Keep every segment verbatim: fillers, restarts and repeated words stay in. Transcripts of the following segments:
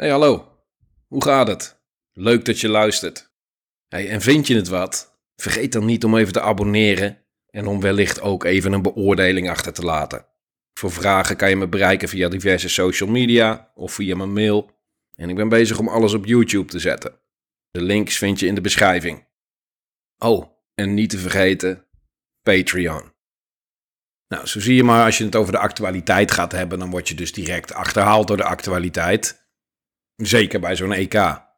Hey, hallo. Hoe gaat het? Leuk dat je luistert. Hey, en vind je het wat? Vergeet dan niet om even te abonneren en om wellicht ook even een beoordeling achter te laten. Voor vragen kan je me bereiken via diverse social media of via mijn mail. En ik ben bezig om alles op YouTube te zetten. De links vind je in de beschrijving. Oh, en niet te vergeten, Patreon. Nou, zo zie je maar, als je het over de actualiteit gaat hebben, dan word je dus direct achterhaald door de actualiteit. Zeker bij zo'n E K.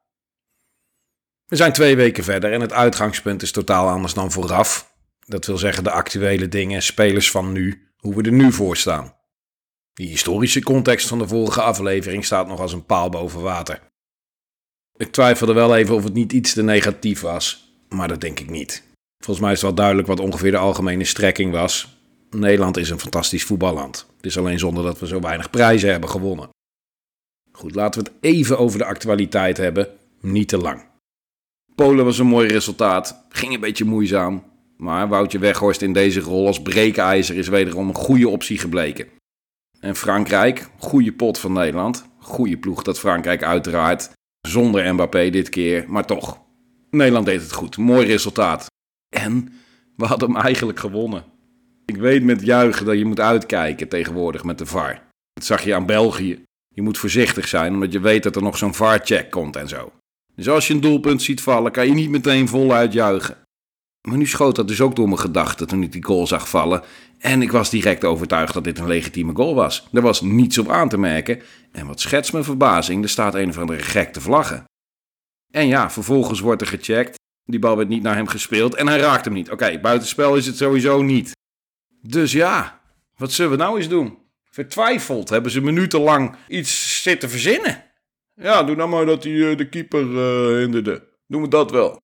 We zijn twee weken verder en het uitgangspunt is totaal anders dan vooraf. Dat wil zeggen de actuele dingen, spelers van nu, hoe we er nu voor staan. Die historische context van de vorige aflevering staat nog als een paal boven water. Ik twijfelde wel even of het niet iets te negatief was, maar dat denk ik niet. Volgens mij is het wel duidelijk wat ongeveer de algemene strekking was. Nederland is een fantastisch voetballand. Het is alleen zonde dat we zo weinig prijzen hebben gewonnen. Goed, laten we het even over de actualiteit hebben, niet te lang. Polen was een mooi resultaat, ging een beetje moeizaam. Maar Woutje Weghorst in deze rol als breekijzer is wederom een goede optie gebleken. En Frankrijk, goede pot van Nederland. Goede ploeg dat Frankrijk uiteraard. Zonder Mbappé dit keer, maar toch. Nederland deed het goed, mooi resultaat. En we hadden hem eigenlijk gewonnen. Ik weet met juichen dat je moet uitkijken tegenwoordig met de V A R. Dat zag je aan België. Je moet voorzichtig zijn, omdat je weet dat er nog zo'n V A R-check komt en zo. Dus als je een doelpunt ziet vallen, kan je niet meteen voluit juichen. Maar nu schoot dat dus ook door mijn gedachten toen ik die goal zag vallen. En ik was direct overtuigd dat dit een legitieme goal was. Er was niets op aan te merken. En wat schetst mijn verbazing, er staat een of andere gek te vlaggen. En ja, vervolgens wordt er gecheckt. Die bal werd niet naar hem gespeeld en hij raakt hem niet. Oké, okay, buitenspel is het sowieso niet. Dus ja, wat zullen we nou eens doen? Vertwijfeld hebben ze minutenlang iets zitten verzinnen. Ja, doe nou maar dat hij uh, de keeper uh, hinderde. Doen we dat wel.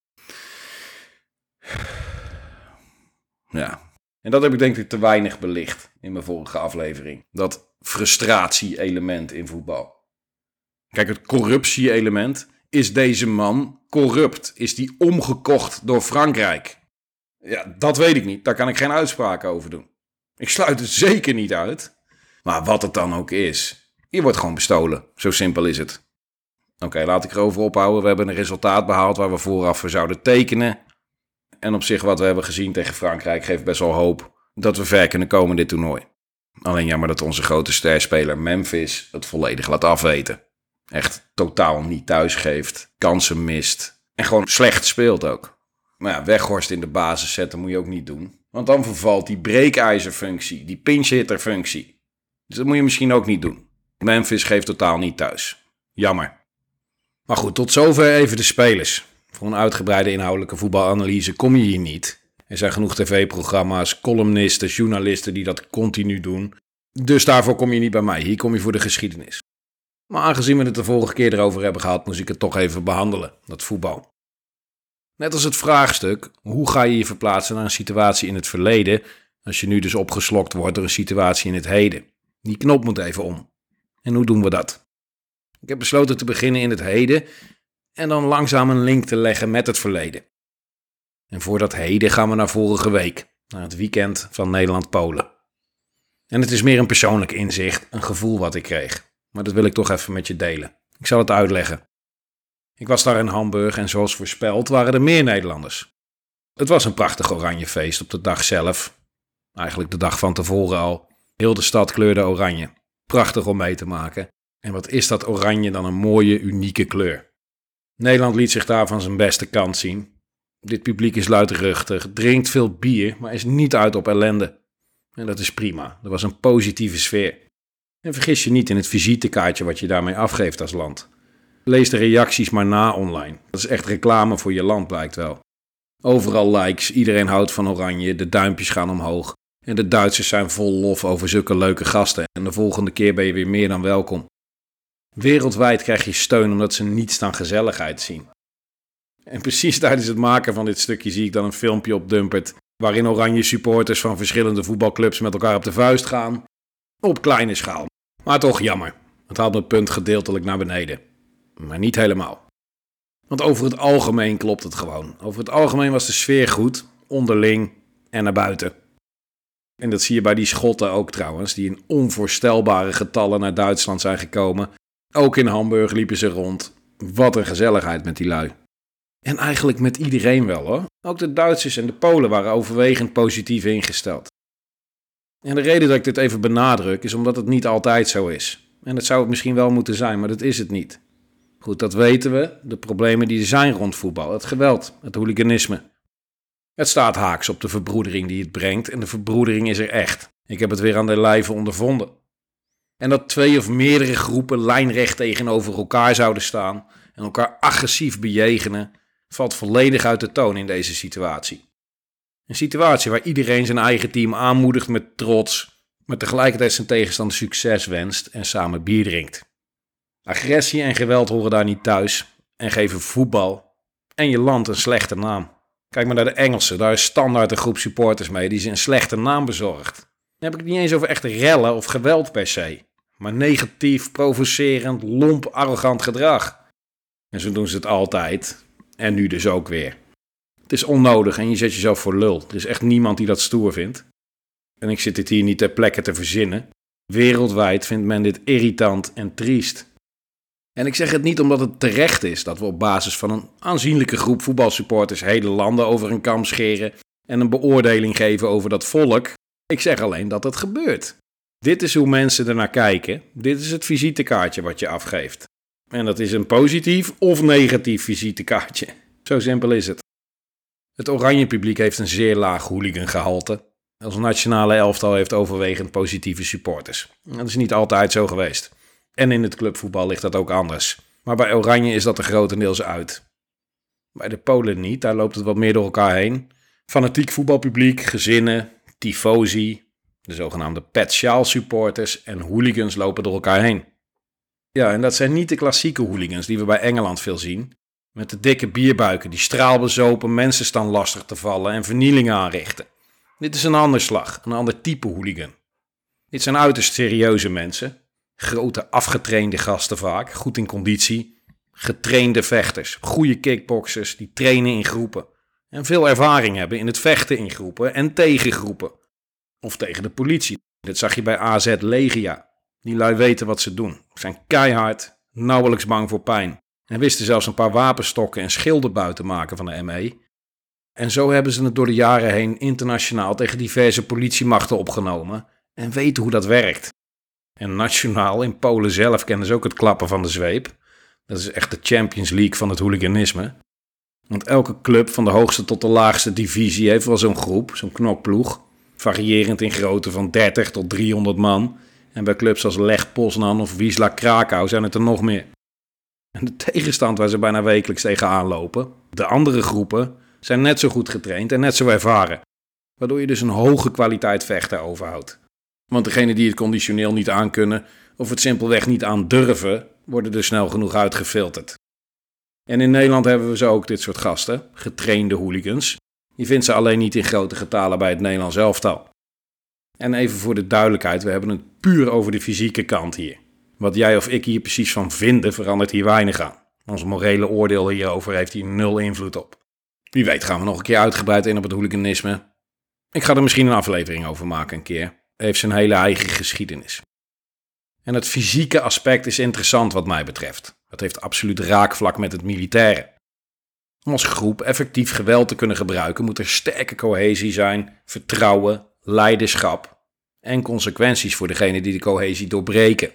Ja, en dat heb ik denk ik te weinig belicht in mijn vorige aflevering. Dat frustratie-element in voetbal. Kijk, het corruptie-element. Is deze man corrupt? Is die omgekocht door Frankrijk? Ja, dat weet ik niet. Daar kan ik geen uitspraak over doen. Ik sluit het zeker niet uit. Maar wat het dan ook is, je wordt gewoon bestolen. Zo simpel is het. Oké, okay, laat ik erover ophouden. We hebben een resultaat behaald waar we vooraf voor zouden tekenen. En op zich wat we hebben gezien tegen Frankrijk geeft best wel hoop dat we ver kunnen komen in dit toernooi. Alleen jammer dat onze grote sterspeler Memphis het volledig laat afweten. Echt totaal niet thuis geeft, kansen mist en gewoon slecht speelt ook. Maar ja, Weghorst in de basis zetten moet je ook niet doen. Want dan vervalt die breekijzerfunctie, die pinch-hitter-functie. Dus dat moet je misschien ook niet doen. Memphis geeft totaal niet thuis. Jammer. Maar goed, tot zover even de spelers. Voor een uitgebreide inhoudelijke voetbalanalyse kom je hier niet. Er zijn genoeg tv-programma's, columnisten, journalisten die dat continu doen. Dus daarvoor kom je niet bij mij. Hier kom je voor de geschiedenis. Maar aangezien we het de vorige keer erover hebben gehad, moest ik het toch even behandelen, dat voetbal. Net als het vraagstuk, hoe ga je je verplaatsen naar een situatie in het verleden, als je nu dus opgeslokt wordt door een situatie in het heden. Die knop moet even om. En hoe doen we dat? Ik heb besloten te beginnen in het heden en dan langzaam een link te leggen met het verleden. En voor dat heden gaan we naar vorige week, naar het weekend van Nederland-Polen. En het is meer een persoonlijk inzicht, een gevoel wat ik kreeg. Maar dat wil ik toch even met je delen. Ik zal het uitleggen. Ik was daar in Hamburg en zoals voorspeld waren er meer Nederlanders. Het was een prachtig oranje feest op de dag zelf. Eigenlijk de dag van tevoren al. Heel de stad kleurde oranje. Prachtig om mee te maken. En wat is dat oranje dan een mooie, unieke kleur. Nederland liet zich daar van zijn beste kant zien. Dit publiek is luidruchtig, drinkt veel bier, maar is niet uit op ellende. En dat is prima. Er was een positieve sfeer. En vergis je niet in het visitekaartje wat je daarmee afgeeft als land. Lees de reacties maar na online. Dat is echt reclame voor je land, blijkt wel. Overal likes, iedereen houdt van oranje, de duimpjes gaan omhoog. En de Duitsers zijn vol lof over zulke leuke gasten. En de volgende keer ben je weer meer dan welkom. Wereldwijd krijg je steun omdat ze niets dan gezelligheid zien. En precies tijdens het maken van dit stukje zie ik dan een filmpje op Dumpert, waarin oranje supporters van verschillende voetbalclubs met elkaar op de vuist gaan. Op kleine schaal. Maar toch jammer. Het haalt mijn punt gedeeltelijk naar beneden. Maar niet helemaal. Want over het algemeen klopt het gewoon. Over het algemeen was de sfeer goed, onderling en naar buiten. En dat zie je bij die Schotten ook trouwens, die in onvoorstelbare getallen naar Duitsland zijn gekomen. Ook in Hamburg liepen ze rond. Wat een gezelligheid met die lui. En eigenlijk met iedereen wel hoor. Ook de Duitsers en de Polen waren overwegend positief ingesteld. En de reden dat ik dit even benadruk is omdat het niet altijd zo is. En dat zou het misschien wel moeten zijn, maar dat is het niet. Goed, dat weten we. De problemen die er zijn rond voetbal. Het geweld, het hooliganisme. Het staat haaks op de verbroedering die het brengt. En de verbroedering is er echt. Ik heb het weer aan de lijve ondervonden. En dat twee of meerdere groepen lijnrecht tegenover elkaar zouden staan en elkaar agressief bejegenen, valt volledig uit de toon in deze situatie. Een situatie waar iedereen zijn eigen team aanmoedigt met trots, maar tegelijkertijd zijn tegenstander succes wenst en samen bier drinkt. Agressie en geweld horen daar niet thuis en geven voetbal en je land een slechte naam. Kijk maar naar de Engelsen, daar is standaard een groep supporters mee die ze een slechte naam bezorgt. Dan heb ik het niet eens over echte rellen of geweld per se, maar negatief, provocerend, lomp, arrogant gedrag. En zo doen ze het altijd en nu dus ook weer. Het is onnodig en je zet jezelf voor lul. Er is echt niemand die dat stoer vindt. En ik zit dit hier niet ter plekke te verzinnen. Wereldwijd vindt men dit irritant en triest. En ik zeg het niet omdat het terecht is dat we op basis van een aanzienlijke groep voetbalsupporters hele landen over een kam scheren en een beoordeling geven over dat volk. Ik zeg alleen dat het gebeurt. Dit is hoe mensen ernaar kijken. Dit is het visitekaartje wat je afgeeft. En dat is een positief of negatief visitekaartje. Zo simpel is het. Het oranje publiek heeft een zeer laag hooligangehalte. Ons nationale elftal heeft overwegend positieve supporters. Dat is niet altijd zo geweest. En in het clubvoetbal ligt dat ook anders. Maar bij oranje is dat er grotendeels uit. Bij de Polen niet, daar loopt het wat meer door elkaar heen. Fanatiek voetbalpubliek, gezinnen, tifosi, de zogenaamde pet-sjaal supporters en hooligans lopen door elkaar heen. Ja, en dat zijn niet de klassieke hooligans die we bij Engeland veel zien. Met de dikke bierbuiken die straalbezopen mensen staan lastig te vallen en vernielingen aanrichten. Dit is een ander slag, een ander type hooligan. Dit zijn uiterst serieuze mensen. Grote afgetrainde gasten vaak, goed in conditie. Getrainde vechters, goede kickboxers die trainen in groepen. En veel ervaring hebben in het vechten in groepen en tegen groepen. Of tegen de politie. Dit zag je bij A Z Legia. Die lui weten wat ze doen. Zijn keihard, nauwelijks bang voor pijn. En wisten zelfs een paar wapenstokken en schilden buiten maken van de M E. En zo hebben ze het door de jaren heen internationaal tegen diverse politiemachten opgenomen. En weten hoe dat werkt. En nationaal in Polen zelf kennen ze ook het klappen van de zweep. Dat is echt de Champions League van het hooliganisme. Want elke club van de hoogste tot de laagste divisie heeft wel zo'n groep, zo'n knokploeg. Variërend in grootte van dertig tot driehonderd man. En bij clubs als Lech Poznan of Wisla Krakau zijn het er nog meer. En de tegenstand waar ze bijna wekelijks tegenaan lopen, de andere groepen, zijn net zo goed getraind en net zo ervaren. Waardoor je dus een hoge kwaliteit vechter overhoudt. Want degenen die het conditioneel niet aankunnen of het simpelweg niet aandurven, worden er snel genoeg uitgefilterd. En in Nederland hebben we zo ook dit soort gasten, getrainde hooligans. Je vindt ze alleen niet in grote getalen bij het Nederlands elftal. En even voor de duidelijkheid, we hebben het puur over de fysieke kant hier. Wat jij of ik hier precies van vinden verandert hier weinig aan. Ons morele oordeel hierover heeft hier nul invloed op. Wie weet gaan we nog een keer uitgebreid in op het hooliganisme. Ik ga er misschien een aflevering over maken een keer. Het heeft zijn hele eigen geschiedenis. En het fysieke aspect is interessant wat mij betreft. Het heeft absoluut raakvlak met het militaire. Om als groep effectief geweld te kunnen gebruiken moet er sterke cohesie zijn, vertrouwen, leiderschap en consequenties voor degene die de cohesie doorbreken.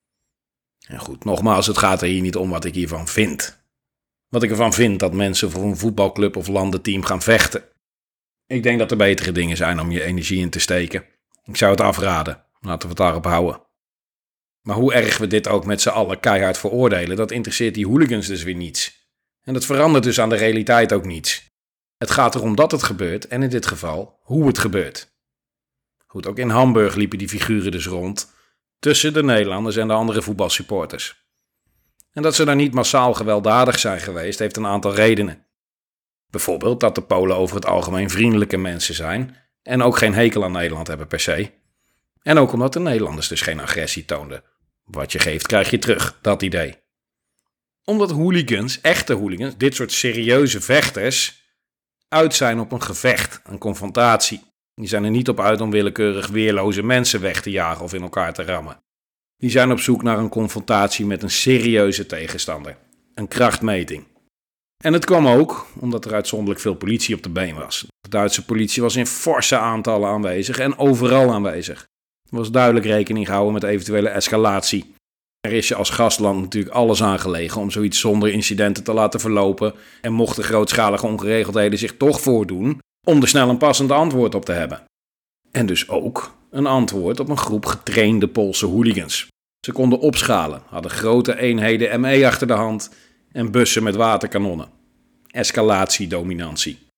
En goed, nogmaals, het gaat er hier niet om wat ik hiervan vind. Wat ik ervan vind dat mensen voor een voetbalclub of landenteam gaan vechten. Ik denk dat er betere dingen zijn om je energie in te steken. Ik zou het afraden, laten we het daarop houden. Maar hoe erg we dit ook met z'n allen keihard veroordelen, dat interesseert die hooligans dus weer niets. En dat verandert dus aan de realiteit ook niets. Het gaat erom dat het gebeurt en in dit geval hoe het gebeurt. Goed, ook in Hamburg liepen die figuren dus rond, tussen de Nederlanders en de andere voetbalsupporters. En dat ze daar niet massaal gewelddadig zijn geweest, heeft een aantal redenen. Bijvoorbeeld dat de Polen over het algemeen vriendelijke mensen zijn en ook geen hekel aan Nederland hebben per se. En ook omdat de Nederlanders dus geen agressie toonden. Wat je geeft, krijg je terug, dat idee. Omdat hooligans, echte hooligans, dit soort serieuze vechters, uit zijn op een gevecht, een confrontatie. Die zijn er niet op uit om willekeurig weerloze mensen weg te jagen of in elkaar te rammen. Die zijn op zoek naar een confrontatie met een serieuze tegenstander. Een krachtmeting. En het kwam ook omdat er uitzonderlijk veel politie op de been was. De Duitse politie was in forse aantallen aanwezig en overal aanwezig. Er was duidelijk rekening gehouden met eventuele escalatie. Er is je als gastland natuurlijk alles aangelegen om zoiets zonder incidenten te laten verlopen. En mochten grootschalige ongeregeldheden zich toch voordoen, om er snel een passend antwoord op te hebben. En dus ook een antwoord op een groep getrainde Poolse hooligans. Ze konden opschalen, hadden grote eenheden M E achter de hand en bussen met waterkanonnen. Escalatiedominantie.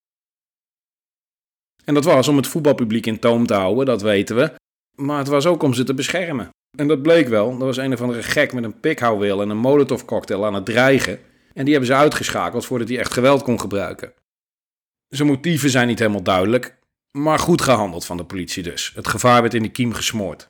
En dat was om het voetbalpubliek in toom te houden, dat weten we. Maar het was ook om ze te beschermen. En dat bleek wel. Er was een of andere gek met een pikhouwil en een molotovcocktail aan het dreigen. En die hebben ze uitgeschakeld voordat hij echt geweld kon gebruiken. Zijn motieven zijn niet helemaal duidelijk, maar goed gehandeld van de politie dus. Het gevaar werd in de kiem gesmoord.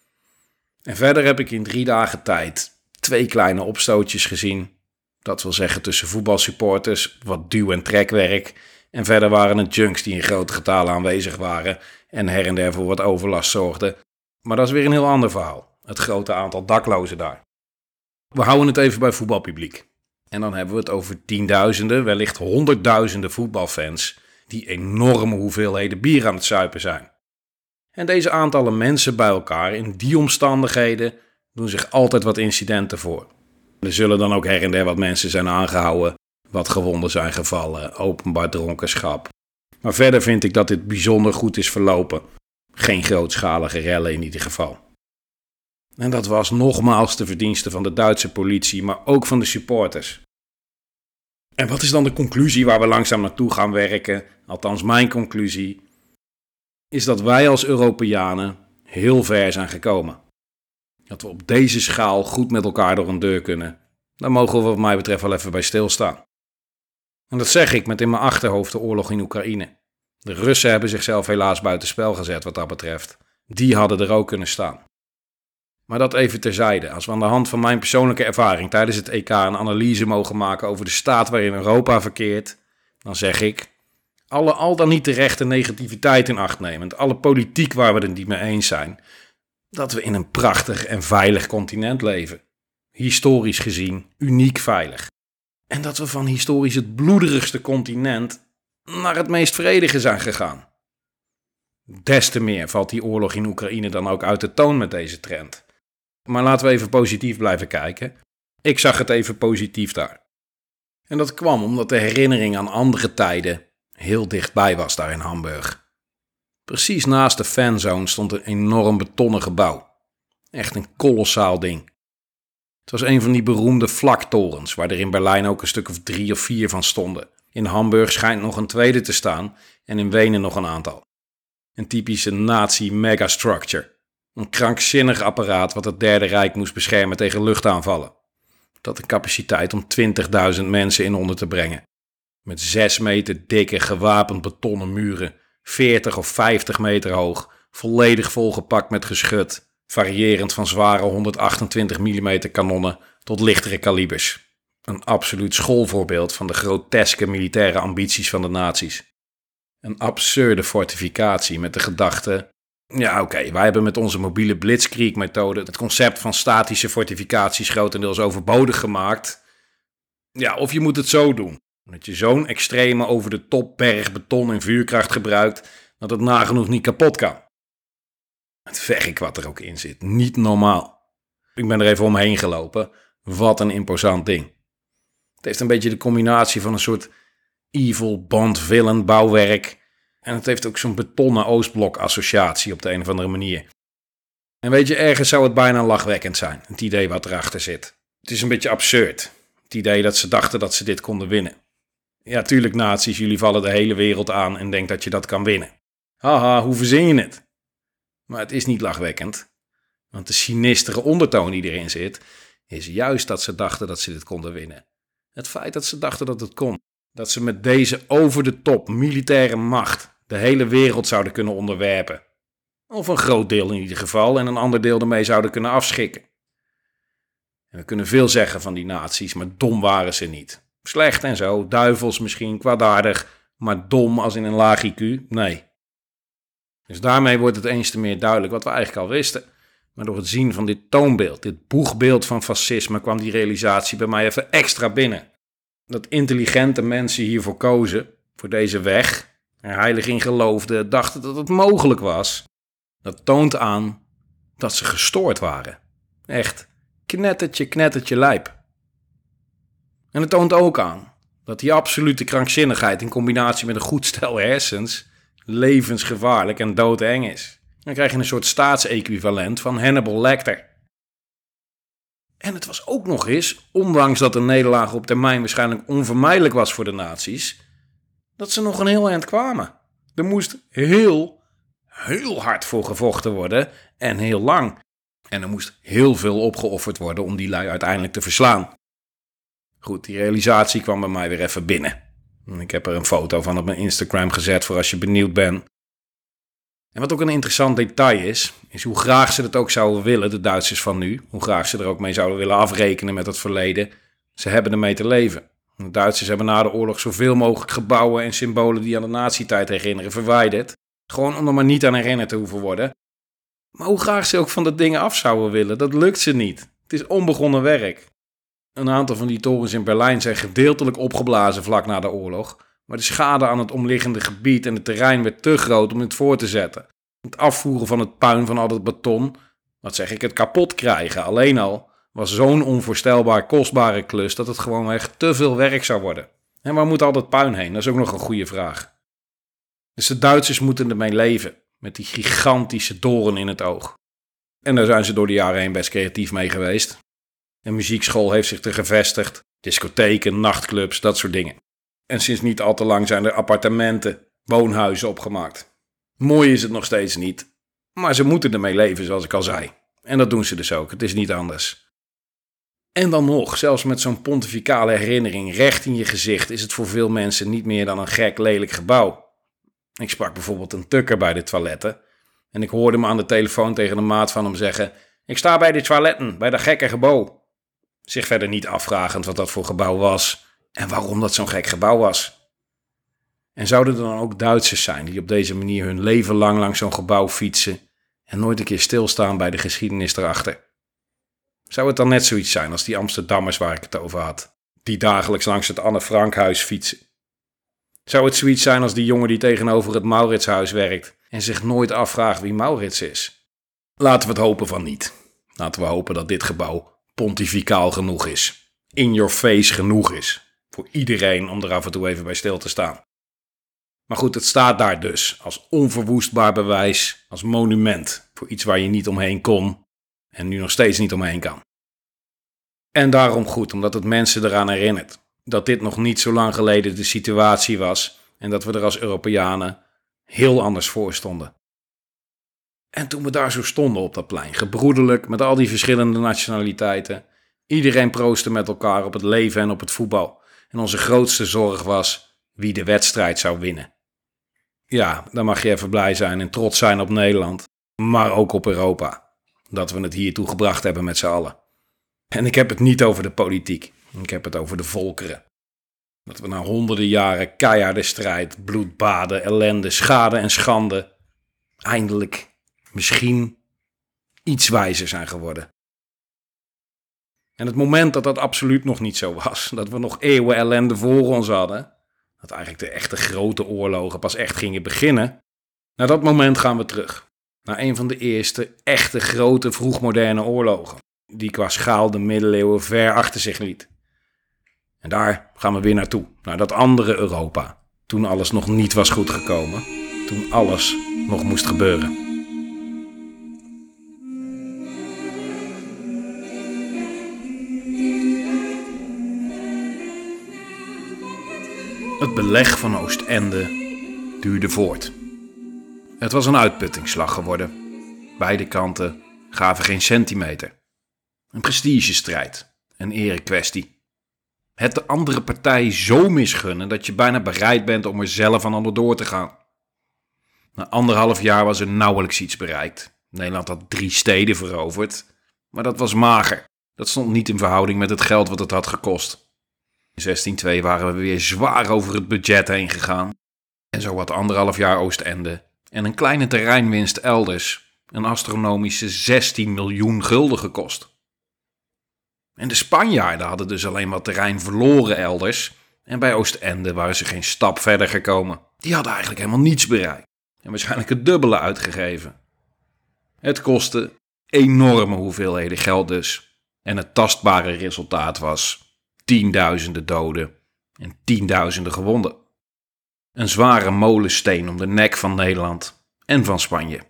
En verder heb ik in drie dagen tijd twee kleine opstootjes gezien. Dat wil zeggen tussen voetbalsupporters, wat duw- en trekwerk. En verder waren het junks die in grote getalen aanwezig waren en her en der voor wat overlast zorgden. Maar dat is weer een heel ander verhaal. Het grote aantal daklozen daar. We houden het even bij voetbalpubliek. En dan hebben we het over tienduizenden, wellicht honderdduizenden voetbalfans die enorme hoeveelheden bier aan het zuipen zijn. En deze aantallen mensen bij elkaar in die omstandigheden doen zich altijd wat incidenten voor. Er zullen dan ook her en der wat mensen zijn aangehouden, wat gewonden zijn gevallen, openbaar dronkenschap. Maar verder vind ik dat dit bijzonder goed is verlopen. Geen grootschalige rellen in ieder geval. En dat was nogmaals de verdienste van de Duitse politie, maar ook van de supporters. En wat is dan de conclusie waar we langzaam naartoe gaan werken? Althans mijn conclusie is dat wij als Europeanen heel ver zijn gekomen. Dat we op deze schaal goed met elkaar door een deur kunnen. Daar mogen we wat mij betreft wel even bij stilstaan. En dat zeg ik met in mijn achterhoofd de oorlog in Oekraïne. De Russen hebben zichzelf helaas buitenspel gezet wat dat betreft. Die hadden er ook kunnen staan. Maar dat even terzijde. Als we aan de hand van mijn persoonlijke ervaring tijdens het E K een analyse mogen maken over de staat waarin Europa verkeert, dan zeg ik, alle al dan niet terechte negativiteit in acht nemend, alle politiek waar we het niet mee eens zijn, dat we in een prachtig en veilig continent leven. Historisch gezien uniek veilig. En dat we van historisch het bloederigste continent naar het meest vredige zijn gegaan. Des te meer valt die oorlog in Oekraïne dan ook uit de toon met deze trend. Maar laten we even positief blijven kijken. Ik zag het even positief daar. En dat kwam omdat de herinnering aan andere tijden heel dichtbij was daar in Hamburg. Precies naast de fanzone stond een enorm betonnen gebouw. Echt een kolossaal ding. Het was een van die beroemde vlaktorens, waar er in Berlijn ook een stuk of drie of vier van stonden. In Hamburg schijnt nog een tweede te staan en in Wenen nog een aantal. Een typische nazi-megastructure. Een krankzinnig apparaat wat het Derde Rijk moest beschermen tegen luchtaanvallen. Dat had de capaciteit om twintigduizend mensen in onder te brengen. Met zes meter dikke gewapend betonnen muren, veertig of vijftig meter hoog, volledig volgepakt met geschut, variërend van zware honderdachtentwintig millimeter kanonnen tot lichtere kalibers. Een absoluut schoolvoorbeeld van de groteske militaire ambities van de nazi's. Een absurde fortificatie met de gedachte, ja oké, okay, wij hebben met onze mobiele blitzkrieg-methode het concept van statische fortificaties grotendeels overbodig gemaakt. Ja, of je moet het zo doen. Dat je zo'n extreme over de top berg beton en vuurkracht gebruikt, dat het nagenoeg niet kapot kan. Het werk wat er ook in zit, niet normaal. Ik ben er even omheen gelopen. Wat een imposant ding. Het heeft een beetje de combinatie van een soort evil Bond villain bouwwerk. En het heeft ook zo'n betonnen Oostblok associatie op de een of andere manier. En weet je, ergens zou het bijna lachwekkend zijn, het idee wat erachter zit. Het is een beetje absurd. Het idee dat ze dachten dat ze dit konden winnen. Ja, tuurlijk nazi's, jullie vallen de hele wereld aan en denken dat je dat kan winnen. Haha, hoe verzin je het? Maar het is niet lachwekkend. Want de sinistere ondertoon die erin zit, is juist dat ze dachten dat ze dit konden winnen. Het feit dat ze dachten dat het kon. Dat ze met deze over de top militaire macht de hele wereld zouden kunnen onderwerpen. Of een groot deel in ieder geval en een ander deel ermee zouden kunnen afschikken. En we kunnen veel zeggen van die nazi's, maar dom waren ze niet. Slecht en zo, duivels misschien, kwaadaardig, maar dom als in een laag I Q, nee. Dus daarmee wordt het eens te meer duidelijk wat we eigenlijk al wisten. Maar door het zien van dit toonbeeld, dit boegbeeld van fascisme, kwam die realisatie bij mij even extra binnen. Dat intelligente mensen hiervoor kozen, voor deze weg, er heilig in geloofden, dachten dat het mogelijk was. Dat toont aan dat ze gestoord waren. Echt, knettertje, knettertje lijp. En het toont ook aan dat die absolute krankzinnigheid in combinatie met een goed stel hersens levensgevaarlijk en doodeng is. Dan krijg je een soort staatsequivalent van Hannibal Lecter. En het was ook nog eens, ondanks dat een nederlaag op termijn waarschijnlijk onvermijdelijk was voor de nazi's, dat ze nog een heel eind kwamen. Er moest heel, heel hard voor gevochten worden en heel lang. En er moest heel veel opgeofferd worden om die lui uiteindelijk te verslaan. Goed, die realisatie kwam bij mij weer even binnen. Ik heb er een foto van op mijn Instagram gezet voor als je benieuwd bent. En wat ook een interessant detail is, is hoe graag ze het ook zouden willen, de Duitsers van nu. Hoe graag ze er ook mee zouden willen afrekenen met het verleden. Ze hebben ermee te leven. De Duitsers hebben na de oorlog zoveel mogelijk gebouwen en symbolen die aan de nazi-tijd herinneren verwijderd. Gewoon om er maar niet aan herinnerd te hoeven worden. Maar hoe graag ze ook van de dingen af zouden willen, dat lukt ze niet. Het is onbegonnen werk. Een aantal van die torens in Berlijn zijn gedeeltelijk opgeblazen vlak na de oorlog. Maar de schade aan het omliggende gebied en het terrein werd te groot om het voor te zetten. Het afvoeren van het puin van al dat beton, wat zeg ik, het kapot krijgen alleen al, was zo'n onvoorstelbaar kostbare klus dat het gewoon echt te veel werk zou worden. En waar moet al dat puin heen? Dat is ook nog een goede vraag. Dus de Duitsers moeten ermee leven, met die gigantische doorn in het oog. En daar zijn ze door de jaren heen best creatief mee geweest. Een muziekschool heeft zich er gevestigd, discotheken, nachtclubs, dat soort dingen. En sinds niet al te lang zijn er appartementen, woonhuizen opgemaakt. Mooi is het nog steeds niet, maar ze moeten ermee leven zoals ik al zei. En dat doen ze dus ook, het is niet anders. En dan nog, zelfs met zo'n pontificale herinnering recht in je gezicht is het voor veel mensen niet meer dan een gek lelijk gebouw. Ik sprak bijvoorbeeld een tukker bij de toiletten en ik hoorde hem aan de telefoon tegen een maat van hem zeggen: ik sta bij de toiletten, bij dat gekke gebouw. Zich verder niet afvragend wat dat voor gebouw was en waarom dat zo'n gek gebouw was. En zouden er dan ook Duitsers zijn die op deze manier hun leven lang langs zo'n gebouw fietsen en nooit een keer stilstaan bij de geschiedenis erachter? Zou het dan net zoiets zijn als die Amsterdammers waar ik het over had, die dagelijks langs het Anne Frankhuis fietsen? Zou het zoiets zijn als die jongen die tegenover het Mauritshuis werkt en zich nooit afvraagt wie Maurits is? Laten we het hopen van niet. Laten we hopen dat dit gebouw pontificaal genoeg is. In your face genoeg is. Voor iedereen om er af en toe even bij stil te staan. Maar goed, het staat daar dus als onverwoestbaar bewijs, als monument voor iets waar je niet omheen kon en nu nog steeds niet omheen kan. En daarom goed, omdat het mensen eraan herinnert dat dit nog niet zo lang geleden de situatie was en dat we er als Europeanen heel anders voor stonden. En toen we daar zo stonden op dat plein, gebroederlijk met al die verschillende nationaliteiten, iedereen proostte met elkaar op het leven en op het voetbal. En onze grootste zorg was wie de wedstrijd zou winnen. Ja, dan mag je even blij zijn en trots zijn op Nederland, maar ook op Europa. Dat we het hiertoe gebracht hebben met z'n allen. En ik heb het niet over de politiek, ik heb het over de volkeren. Dat we na honderden jaren keiharde strijd, bloedbaden, ellende, schade en schande eindelijk misschien iets wijzer zijn geworden. En het moment dat dat absoluut nog niet zo was, dat we nog eeuwen ellende voor ons hadden, dat eigenlijk de echte grote oorlogen pas echt gingen beginnen, naar dat moment gaan we terug. Naar een van de eerste echte grote vroegmoderne oorlogen, die qua schaal de middeleeuwen ver achter zich liet. En daar gaan we weer naartoe, naar dat andere Europa, toen alles nog niet was goed gekomen, toen alles nog moest gebeuren. Het beleg van Oostende duurde voort. Het was een uitputtingsslag geworden. Beide kanten gaven geen centimeter. Een prestigestrijd, een erekwestie. Het de andere partij zo misgunnen dat je bijna bereid bent om er zelf aan onderdoor te gaan. Na anderhalf jaar was er nauwelijks iets bereikt. Nederland had drie steden veroverd, maar dat was mager. Dat stond niet in verhouding met het geld wat het had gekost. In zestien twee waren we weer zwaar over het budget heen gegaan. En zo wat anderhalf jaar Oostende en een kleine terreinwinst elders een astronomische zestien miljoen gulden gekost. En de Spanjaarden hadden dus alleen wat terrein verloren elders en bij Oostende waren ze geen stap verder gekomen. Die hadden eigenlijk helemaal niets bereikt en waarschijnlijk het dubbele uitgegeven. Het kostte enorme hoeveelheden geld dus en het tastbare resultaat was tienduizenden doden en tienduizenden gewonden. Een zware molensteen om de nek van Nederland en van Spanje.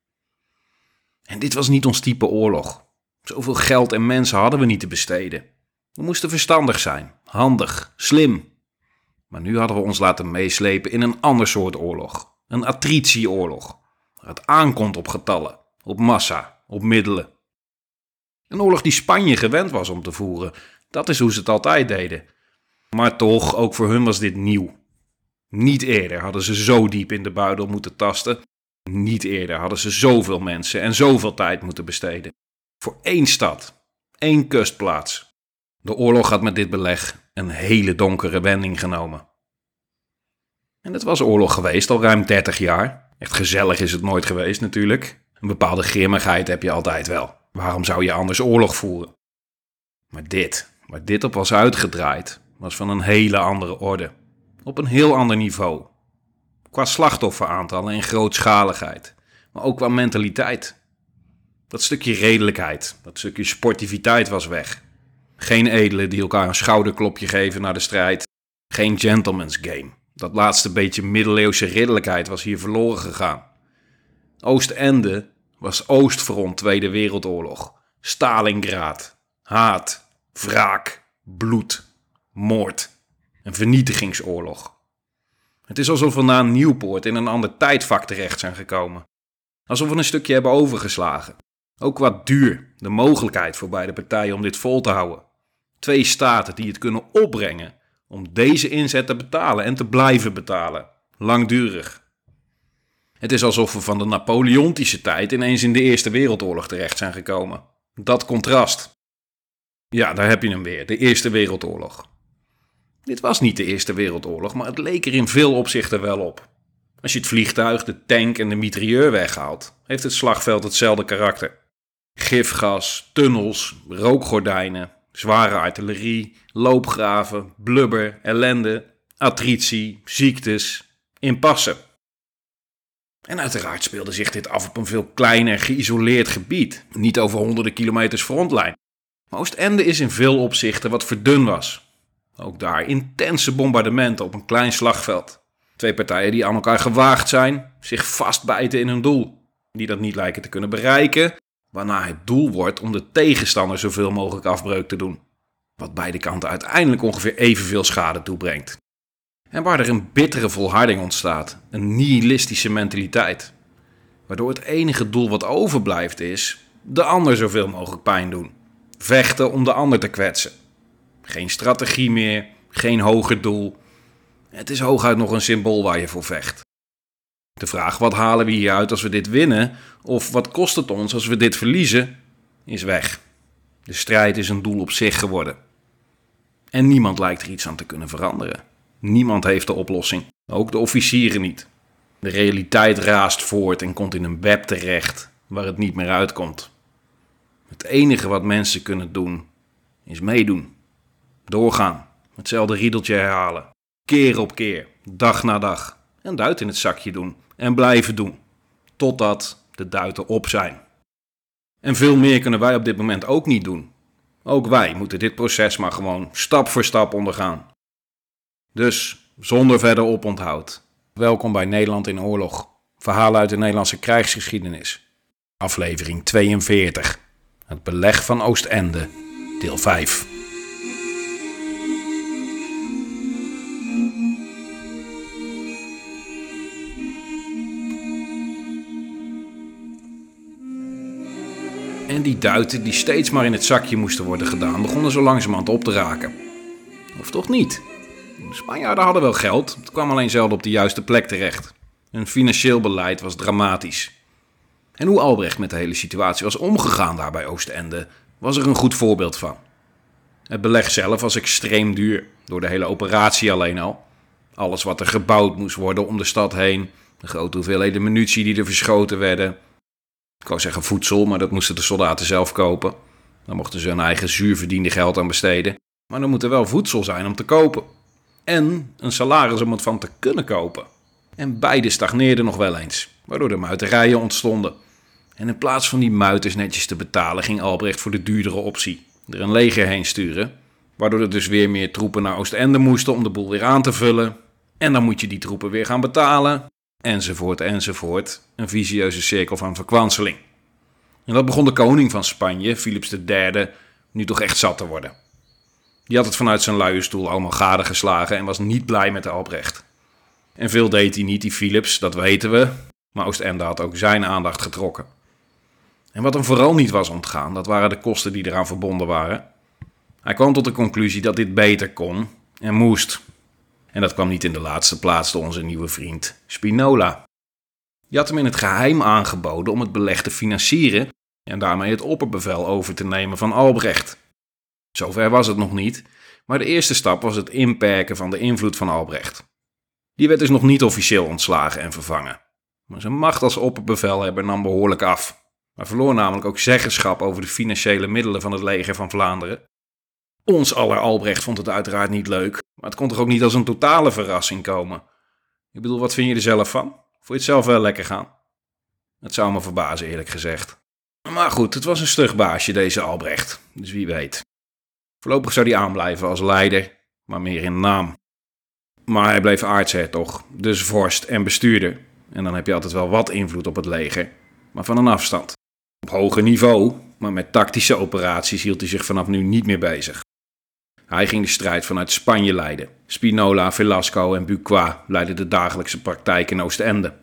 En dit was niet ons type oorlog. Zoveel geld en mensen hadden we niet te besteden. We moesten verstandig zijn, handig, slim. Maar nu hadden we ons laten meeslepen in een ander soort oorlog. Een attritieoorlog. Waar het aankomt op getallen, op massa, op middelen. Een oorlog die Spanje gewend was om te voeren. Dat is hoe ze het altijd deden. Maar toch, ook voor hun was dit nieuw. Niet eerder hadden ze zo diep in de buidel moeten tasten. Niet eerder hadden ze zoveel mensen en zoveel tijd moeten besteden. Voor één stad, één kustplaats. De oorlog had met dit beleg een hele donkere wending genomen. En het was oorlog geweest al ruim dertig jaar. Echt gezellig is het nooit geweest natuurlijk. Een bepaalde grimmigheid heb je altijd wel. Waarom zou je anders oorlog voeren? Maar dit, waar dit op was uitgedraaid, was van een hele andere orde. Op een heel ander niveau. Qua slachtofferaantallen en grootschaligheid. Maar ook qua mentaliteit. Dat stukje redelijkheid, dat stukje sportiviteit was weg. Geen edelen die elkaar een schouderklopje geven na de strijd. Geen gentleman's game. Dat laatste beetje middeleeuwse ridderlijkheid was hier verloren gegaan. Oostende was Oostfront Tweede Wereldoorlog. Stalingrad, haat, wraak, bloed, moord. Een vernietigingsoorlog. Het is alsof we na een Nieuwpoort in een ander tijdvak terecht zijn gekomen. Alsof we een stukje hebben overgeslagen. Ook wat duur, de mogelijkheid voor beide partijen om dit vol te houden. Twee staten die het kunnen opbrengen om deze inzet te betalen en te blijven betalen. Langdurig. Het is alsof we van de Napoleontische tijd ineens in de Eerste Wereldoorlog terecht zijn gekomen. Dat contrast. Ja, daar heb je hem weer, de Eerste Wereldoorlog. Dit was niet de Eerste Wereldoorlog, maar het leek er in veel opzichten wel op. Als je het vliegtuig, de tank en de mitrailleur weghaalt, heeft het slagveld hetzelfde karakter. Gifgas, tunnels, rookgordijnen, zware artillerie, loopgraven, blubber, ellende, attritie, ziektes, impassen. En uiteraard speelde zich dit af op een veel kleiner, geïsoleerd gebied, niet over honderden kilometers frontlijn. Maar Oostende is in veel opzichten wat verdun was. Ook daar intense bombardementen op een klein slagveld. Twee partijen die aan elkaar gewaagd zijn, zich vastbijten in hun doel. Die dat niet lijken te kunnen bereiken, waarna het doel wordt om de tegenstander zoveel mogelijk afbreuk te doen. Wat beide kanten uiteindelijk ongeveer evenveel schade toebrengt. En waar er een bittere volharding ontstaat, een nihilistische mentaliteit. Waardoor het enige doel wat overblijft is, de ander zoveel mogelijk pijn doen. Vechten om de ander te kwetsen. Geen strategie meer, geen hoger doel. Het is hooguit nog een symbool waar je voor vecht. De vraag wat halen we hieruit als we dit winnen, of wat kost het ons als we dit verliezen, is weg. De strijd is een doel op zich geworden. En niemand lijkt er iets aan te kunnen veranderen. Niemand heeft de oplossing, ook de officieren niet. De realiteit raast voort en komt in een web terecht waar het niet meer uitkomt. Het enige wat mensen kunnen doen, is meedoen. Doorgaan, hetzelfde riedeltje herhalen. Keer op keer, dag na dag. En duit in het zakje doen en blijven doen. Totdat de duiten op zijn. En veel meer kunnen wij op dit moment ook niet doen. Ook wij moeten dit proces maar gewoon stap voor stap ondergaan. Dus, zonder verder oponthoud. Welkom bij Nederland in Oorlog. Verhalen uit de Nederlandse krijgsgeschiedenis. Aflevering tweeënveertig. Het beleg van Oostende, deel vijf. En die duiten die steeds maar in het zakje moesten worden gedaan, begonnen zo langzamerhand op te raken. Of toch niet? De Spanjaarden hadden wel geld, het kwam alleen zelden op de juiste plek terecht. Hun financieel beleid was dramatisch. En hoe Albrecht met de hele situatie was omgegaan daar bij Oostende, was er een goed voorbeeld van. Het beleg zelf was extreem duur, door de hele operatie alleen al. Alles wat er gebouwd moest worden om de stad heen, de grote hoeveelheden munitie die er verschoten werden. Ik wou zeggen voedsel, maar dat moesten de soldaten zelf kopen. Dan mochten ze hun eigen zuurverdiende geld aan besteden. Maar er moet er wel voedsel zijn om te kopen. En een salaris om het van te kunnen kopen. En beide stagneerden nog wel eens, waardoor er muiterijen ontstonden. En in plaats van die muiters netjes te betalen, ging Albrecht voor de duurdere optie. Er een leger heen sturen, waardoor er dus weer meer troepen naar Oostende moesten om de boel weer aan te vullen. En dan moet je die troepen weer gaan betalen, enzovoort, enzovoort. Een vicieuze cirkel van verkwanseling. En dat begon de koning van Spanje, Philips de derde, nu toch echt zat te worden. Die had het vanuit zijn luie stoel allemaal gadegeslagen en was niet blij met Albrecht. En veel deed hij niet, die Philips, dat weten we, maar Oostende had ook zijn aandacht getrokken. En wat hem vooral niet was ontgaan, dat waren de kosten die eraan verbonden waren. Hij kwam tot de conclusie dat dit beter kon en moest. En dat kwam niet in de laatste plaats door onze nieuwe vriend Spinola. Die had hem in het geheim aangeboden om het beleg te financieren en daarmee het opperbevel over te nemen van Albrecht. Zover was het nog niet, maar de eerste stap was het inperken van de invloed van Albrecht. Die werd dus nog niet officieel ontslagen en vervangen. Maar zijn macht als opperbevelhebber nam behoorlijk af. Hij verloor namelijk ook zeggenschap over de financiële middelen van het leger van Vlaanderen. Ons aller Albrecht vond het uiteraard niet leuk, maar het kon toch ook niet als een totale verrassing komen. Ik bedoel, wat vind je er zelf van? Vond je het zelf wel lekker gaan? Het zou me verbazen, eerlijk gezegd. Maar goed, het was een stug baasje, deze Albrecht, dus wie weet. Voorlopig zou hij aanblijven als leider, maar meer in naam. Maar hij bleef aartshertog, dus vorst en bestuurder. En dan heb je altijd wel wat invloed op het leger, maar van een afstand. Op hoger niveau, maar met tactische operaties hield hij zich vanaf nu niet meer bezig. Hij ging de strijd vanuit Spanje leiden. Spinola, Velasco en Bucquoy leidden de dagelijkse praktijk in Oostende.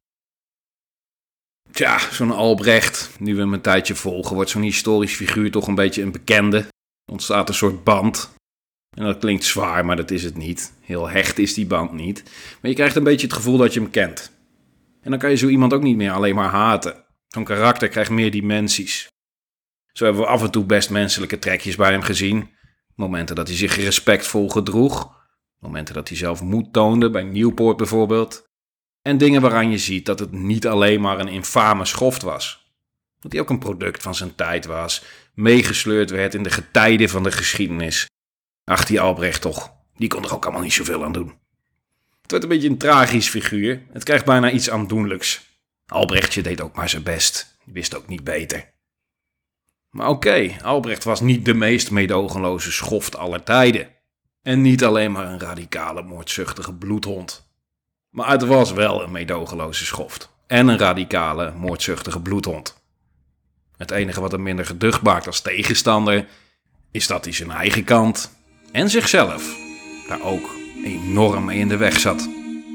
Tja, zo'n Albrecht, nu we hem een tijdje volgen, wordt zo'n historisch figuur toch een beetje een bekende. Er ontstaat een soort band. En dat klinkt zwaar, maar dat is het niet. Heel hecht is die band niet. Maar je krijgt een beetje het gevoel dat je hem kent. En dan kan je zo iemand ook niet meer alleen maar haten. Zo'n karakter krijgt meer dimensies. Zo hebben we af en toe best menselijke trekjes bij hem gezien. Momenten dat hij zich respectvol gedroeg. Momenten dat hij zelf moed toonde, bij Nieuwpoort bijvoorbeeld. En dingen waaraan je ziet dat het niet alleen maar een infame schoft was. Dat hij ook een product van zijn tijd was. Meegesleurd werd in de getijden van de geschiedenis. Ach, die Albrecht toch. Die kon er ook allemaal niet zoveel aan doen. Het werd een beetje een tragisch figuur. Het krijgt bijna iets aandoenlijks. Albrechtje deed ook maar zijn best. Die wist ook niet beter. Maar oké, okay, Albrecht was niet de meest meedogenloze schoft aller tijden. En niet alleen maar een radicale, moordzuchtige bloedhond. Maar het was wel een meedogenloze schoft. En een radicale, moordzuchtige bloedhond. Het enige wat hem minder geducht maakt als tegenstander is dat hij zijn eigen kant en zichzelf daar ook enorm mee in de weg zat.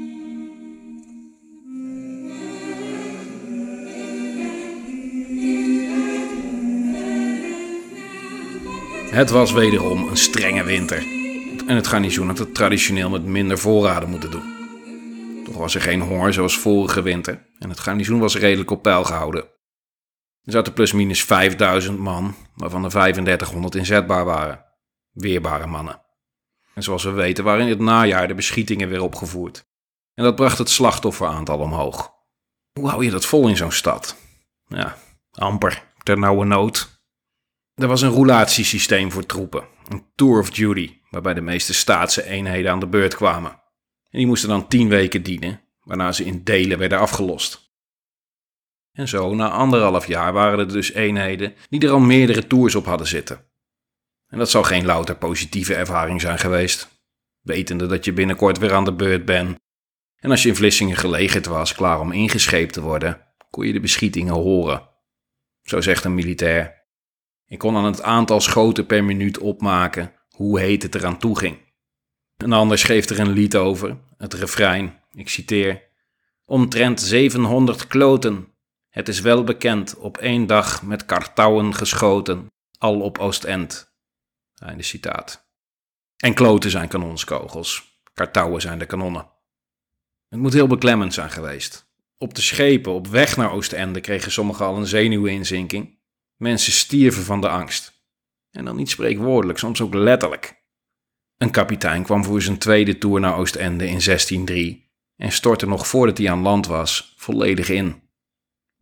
Het was wederom een strenge winter. En het garnizoen had het traditioneel met minder voorraden moeten doen. Toch was er geen honger zoals vorige winter. En het garnizoen was redelijk op peil gehouden. Er zaten plusminus vijfduizend man, waarvan er vijfendertighonderd inzetbaar waren. Weerbare mannen. En zoals we weten waren in het najaar de beschietingen weer opgevoerd. En dat bracht het slachtofferaantal omhoog. Hoe hou je dat vol in zo'n stad? Ja, amper, ter nauwe nood. Er was een roulatiesysteem voor troepen, een tour of duty, waarbij de meeste staatse eenheden aan de beurt kwamen. En die moesten dan tien weken dienen, waarna ze in delen werden afgelost. En zo, na anderhalf jaar waren er dus eenheden die er al meerdere tours op hadden zitten. En dat zou geen louter positieve ervaring zijn geweest, wetende dat je binnenkort weer aan de beurt bent. En als je in Vlissingen gelegerd was, klaar om ingescheept te worden, kon je de beschietingen horen. Zo zegt een militair. Ik kon aan het aantal schoten per minuut opmaken hoe heet het eraan toe ging. Een ander schreef er een lied over, het refrein, ik citeer. Omtrent zevenhonderd kloten, het is wel bekend, op één dag met kartouwen geschoten, al op Oostend. Einde citaat. En kloten zijn kanonskogels, kartouwen zijn de kanonnen. Het moet heel beklemmend zijn geweest. Op de schepen op weg naar Oostende kregen sommigen al een zenuwinzinking. Mensen stierven van de angst. En dan niet spreekwoordelijk, soms ook letterlijk. Een kapitein kwam voor zijn tweede toer naar Oostende in zestien drie en stortte nog voordat hij aan land was volledig in.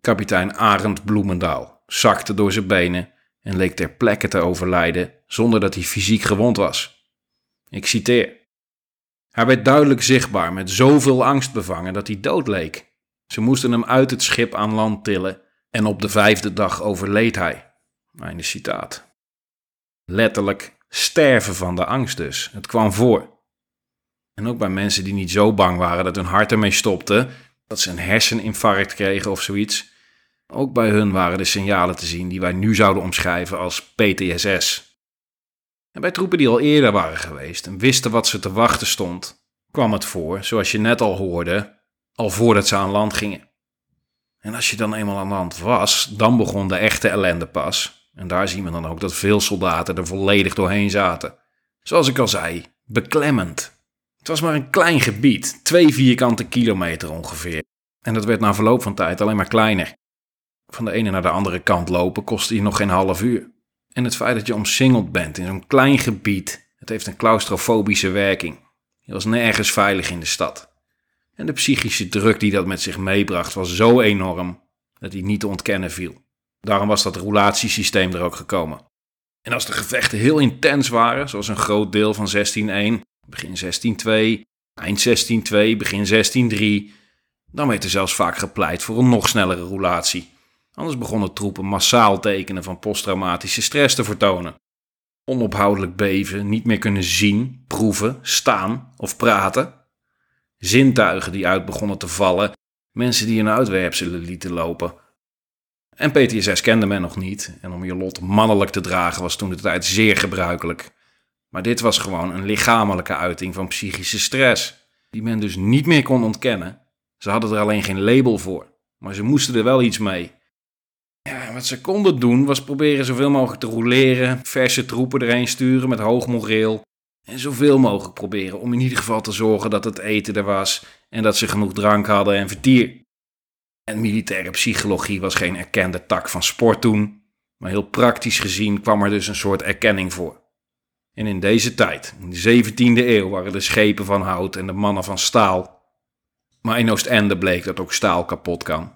Kapitein Arend Bloemendaal zakte door zijn benen en leek ter plekke te overlijden zonder dat hij fysiek gewond was. Ik citeer. Hij werd duidelijk zichtbaar met zoveel angst bevangen dat hij dood leek. Ze moesten hem uit het schip aan land tillen en op de vijfde dag overleed hij. Einde citaat. Letterlijk sterven van de angst dus. Het kwam voor. En ook bij mensen die niet zo bang waren dat hun hart ermee stopte, dat ze een herseninfarct kregen of zoiets. Ook bij hun waren de signalen te zien die wij nu zouden omschrijven als P T S S. En bij troepen die al eerder waren geweest en wisten wat ze te wachten stond, kwam het voor, zoals je net al hoorde, al voordat ze aan land gingen. En als je dan eenmaal aan land was, dan begon de echte ellende pas. En daar zien we dan ook dat veel soldaten er volledig doorheen zaten. Zoals ik al zei, beklemmend. Het was maar een klein gebied, twee vierkante kilometer ongeveer. En dat werd na verloop van tijd alleen maar kleiner. Van de ene naar de andere kant lopen kostte je nog geen half uur. En het feit dat je omsingeld bent in zo'n klein gebied, het heeft een claustrofobische werking. Je was nergens veilig in de stad. En de psychische druk die dat met zich meebracht was zo enorm dat die niet te ontkennen viel. Daarom was dat roulatiesysteem er ook gekomen. En als de gevechten heel intens waren, zoals een groot deel van zestien één, begin zestien twee, eind zestien twee, begin zestien drie, dan werd er zelfs vaak gepleit voor een nog snellere roulatie. Anders begonnen troepen massaal tekenen van posttraumatische stress te vertonen. Onophoudelijk beven, niet meer kunnen zien, proeven, staan of praten. Zintuigen die uit begonnen te vallen, mensen die hun uitwerpselen lieten lopen. En P T S S kende men nog niet en om je lot mannelijk te dragen was toen de tijd zeer gebruikelijk. Maar dit was gewoon een lichamelijke uiting van psychische stress, die men dus niet meer kon ontkennen. Ze hadden er alleen geen label voor, maar ze moesten er wel iets mee. Ja, wat ze konden doen was proberen zoveel mogelijk te rouleren, verse troepen erheen sturen met hoog moreel en zoveel mogelijk proberen om in ieder geval te zorgen dat het eten er was en dat ze genoeg drank hadden en vertier. En militaire psychologie was geen erkende tak van sport toen, maar heel praktisch gezien kwam er dus een soort erkenning voor. En in deze tijd, in de zeventiende eeuw, waren de schepen van hout en de mannen van staal. Maar in Oostende bleek dat ook staal kapot kan.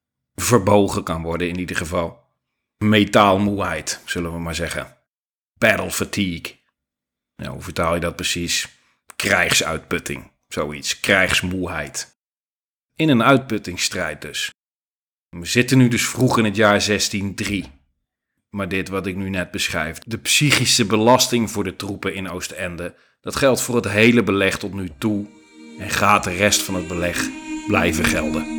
Verbogen kan worden in ieder geval. Metaalmoeheid, zullen we maar zeggen. Battle fatigue. Nou, hoe vertaal je dat precies? Krijgsuitputting, zoiets, krijgsmoeheid. In een uitputtingsstrijd dus. We zitten nu dus vroeg in het jaar zestien drie. Maar dit wat ik nu net beschrijf, de psychische belasting voor de troepen in Oostende, dat geldt voor het hele beleg tot nu toe en gaat de rest van het beleg blijven gelden.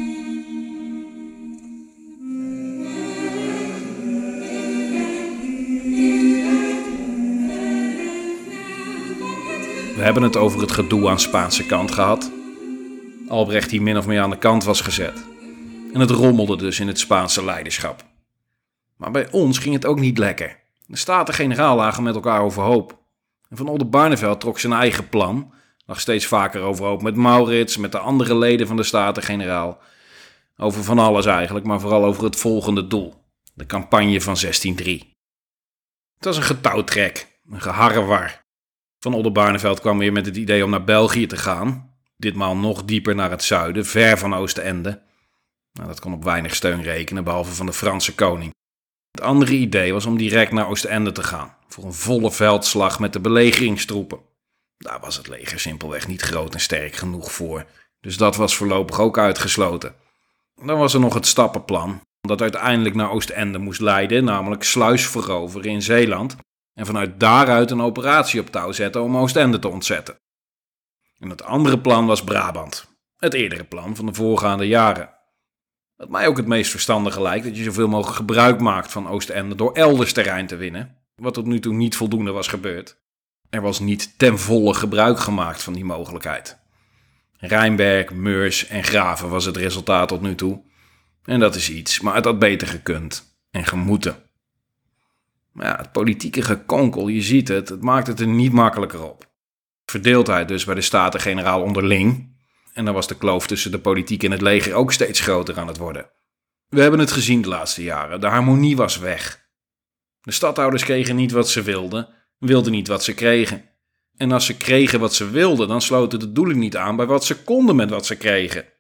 We hebben het over het gedoe aan Spaanse kant gehad. Albrecht die min of meer aan de kant was gezet. En het rommelde dus in het Spaanse leiderschap. Maar bij ons ging het ook niet lekker. De Staten-Generaal lagen met elkaar overhoop. En Van Oldenbarnevelt trok zijn eigen plan, lag steeds vaker overhoop met Maurits, met de andere leden van de Staten-Generaal. Over van alles eigenlijk, maar vooral over het volgende doel. De campagne van zestien drie. Het was een getouwtrek, een geharrewar. Van Oldenbarnevelt kwam weer met het idee om naar België te gaan. Ditmaal nog dieper naar het zuiden, ver van Oostende. Nou, dat kon op weinig steun rekenen, behalve van de Franse koning. Het andere idee was om direct naar Oostende te gaan, voor een volle veldslag met de belegeringstroepen. Daar was het leger simpelweg niet groot en sterk genoeg voor, dus dat was voorlopig ook uitgesloten. Dan was er nog het stappenplan, dat uiteindelijk naar Oostende moest leiden, namelijk Sluis veroveren in Zeeland, en vanuit daaruit een operatie op touw zetten om Oostende te ontzetten. En het andere plan was Brabant, het eerdere plan van de voorgaande jaren. Wat mij ook het meest verstandige lijkt, dat je zoveel mogelijk gebruik maakt van Oostende door elders terrein te winnen, wat tot nu toe niet voldoende was gebeurd. Er was niet ten volle gebruik gemaakt van die mogelijkheid. Rijnberg, Meurs en Graven was het resultaat tot nu toe. En dat is iets, maar het had beter gekund en gemoeten. Maar ja, het politieke gekonkel, je ziet het, het maakt het er niet makkelijker op. Verdeeldheid dus bij de Staten-Generaal onderling. En dan was de kloof tussen de politiek en het leger ook steeds groter aan het worden. We hebben het gezien de laatste jaren, de harmonie was weg. De stadhouders kregen niet wat ze wilden, wilden niet wat ze kregen. En als ze kregen wat ze wilden, dan sloten de doelen niet aan bij wat ze konden met wat ze kregen.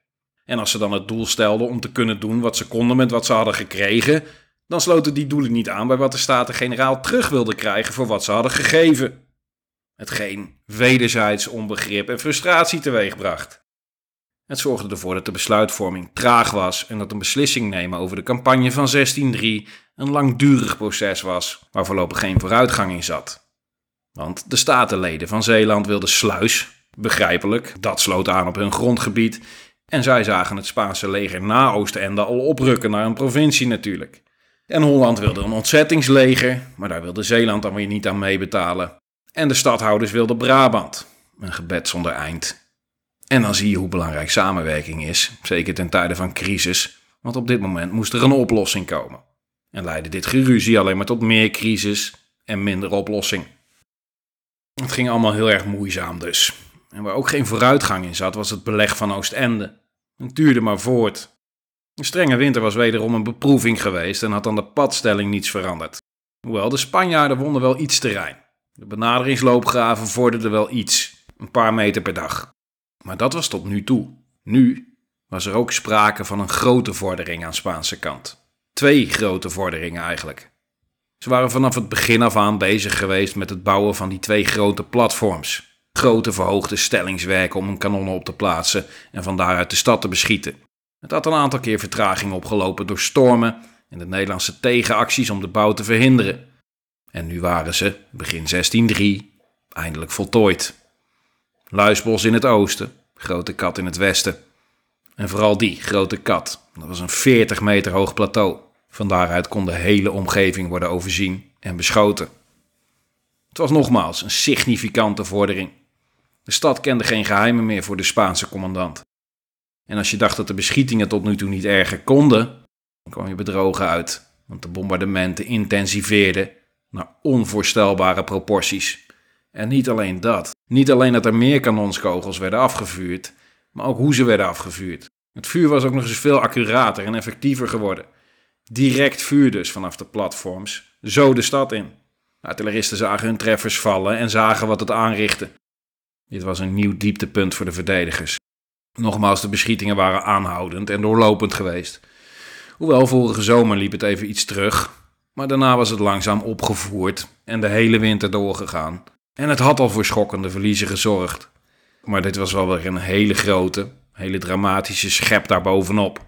En als ze dan het doel stelden om te kunnen doen wat ze konden met wat ze hadden gekregen, dan sloten die doelen niet aan bij wat de Staten-Generaal terug wilden krijgen voor wat ze hadden gegeven. Hetgeen wederzijds onbegrip en frustratie teweegbracht. Het zorgde ervoor dat de besluitvorming traag was en dat een beslissing nemen over de campagne van zestien drie een langdurig proces was waar voorlopig geen vooruitgang in zat. Want de statenleden van Zeeland wilden Sluis, begrijpelijk, dat sloot aan op hun grondgebied en zij zagen het Spaanse leger na Oostende al oprukken naar een provincie natuurlijk. En Holland wilde een ontzettingsleger, maar daar wilde Zeeland dan weer niet aan meebetalen. En de stadhouders wilden Brabant, een gebed zonder eind. En dan zie je hoe belangrijk samenwerking is, zeker ten tijde van crisis, want op dit moment moest er een oplossing komen. En leidde dit geruzie alleen maar tot meer crisis en minder oplossing. Het ging allemaal heel erg moeizaam dus. En waar ook geen vooruitgang in zat, was het beleg van Oostende. Het duurde maar voort. Een strenge winter was wederom een beproeving geweest en had aan de padstelling niets veranderd. Hoewel, de Spanjaarden wonnen wel iets terrein. De benaderingsloopgraven vorderden wel iets, een paar meter per dag. Maar dat was tot nu toe. Nu was er ook sprake van een grote vordering aan Spaanse kant. Twee grote vorderingen eigenlijk. Ze waren vanaf het begin af aan bezig geweest met het bouwen van die twee grote platforms. Grote verhoogde stellingswerken om hun kanonnen op te plaatsen en van daaruit de stad te beschieten. Het had een aantal keer vertraging opgelopen door stormen en de Nederlandse tegenacties om de bouw te verhinderen. En nu waren ze, begin zestien drie, eindelijk voltooid. Luisbos in het oosten, Grote Kat in het westen. En vooral die Grote Kat, dat was een veertig meter hoog plateau. Van daaruit kon de hele omgeving worden overzien en beschoten. Het was nogmaals een significante vordering. De stad kende geen geheimen meer voor de Spaanse commandant. En als je dacht dat de beschietingen tot nu toe niet erger konden, dan kwam je bedrogen uit. Want de bombardementen intensiveerden naar onvoorstelbare proporties. En niet alleen dat. Niet alleen dat er meer kanonskogels werden afgevuurd, maar ook hoe ze werden afgevuurd. Het vuur was ook nog eens veel accurater en effectiever geworden. Direct vuur dus vanaf de platforms, zo de stad in. Artilleristen zagen hun treffers vallen en zagen wat het aanrichtte. Dit was een nieuw dieptepunt voor de verdedigers. Nogmaals, de beschietingen waren aanhoudend en doorlopend geweest. Hoewel, vorige zomer liep het even iets terug, maar daarna was het langzaam opgevoerd en de hele winter doorgegaan. En het had al voor schokkende verliezen gezorgd. Maar dit was wel weer een hele grote, hele dramatische schep daarbovenop.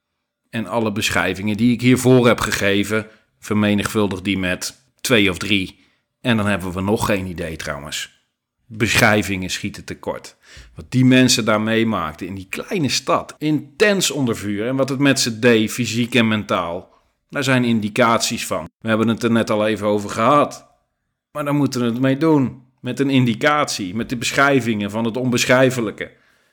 En alle beschrijvingen die ik hiervoor heb gegeven, vermenigvuldig die met twee of drie. En dan hebben we nog geen idee trouwens. Beschrijvingen schieten tekort. Wat die mensen daar meemaakten in die kleine stad, intens onder vuur en wat het met ze deed, fysiek en mentaal, daar zijn indicaties van. We hebben het er net al even over gehad. Maar daar moeten we het mee doen. Met een indicatie, met de beschrijvingen van het onbeschrijfelijke.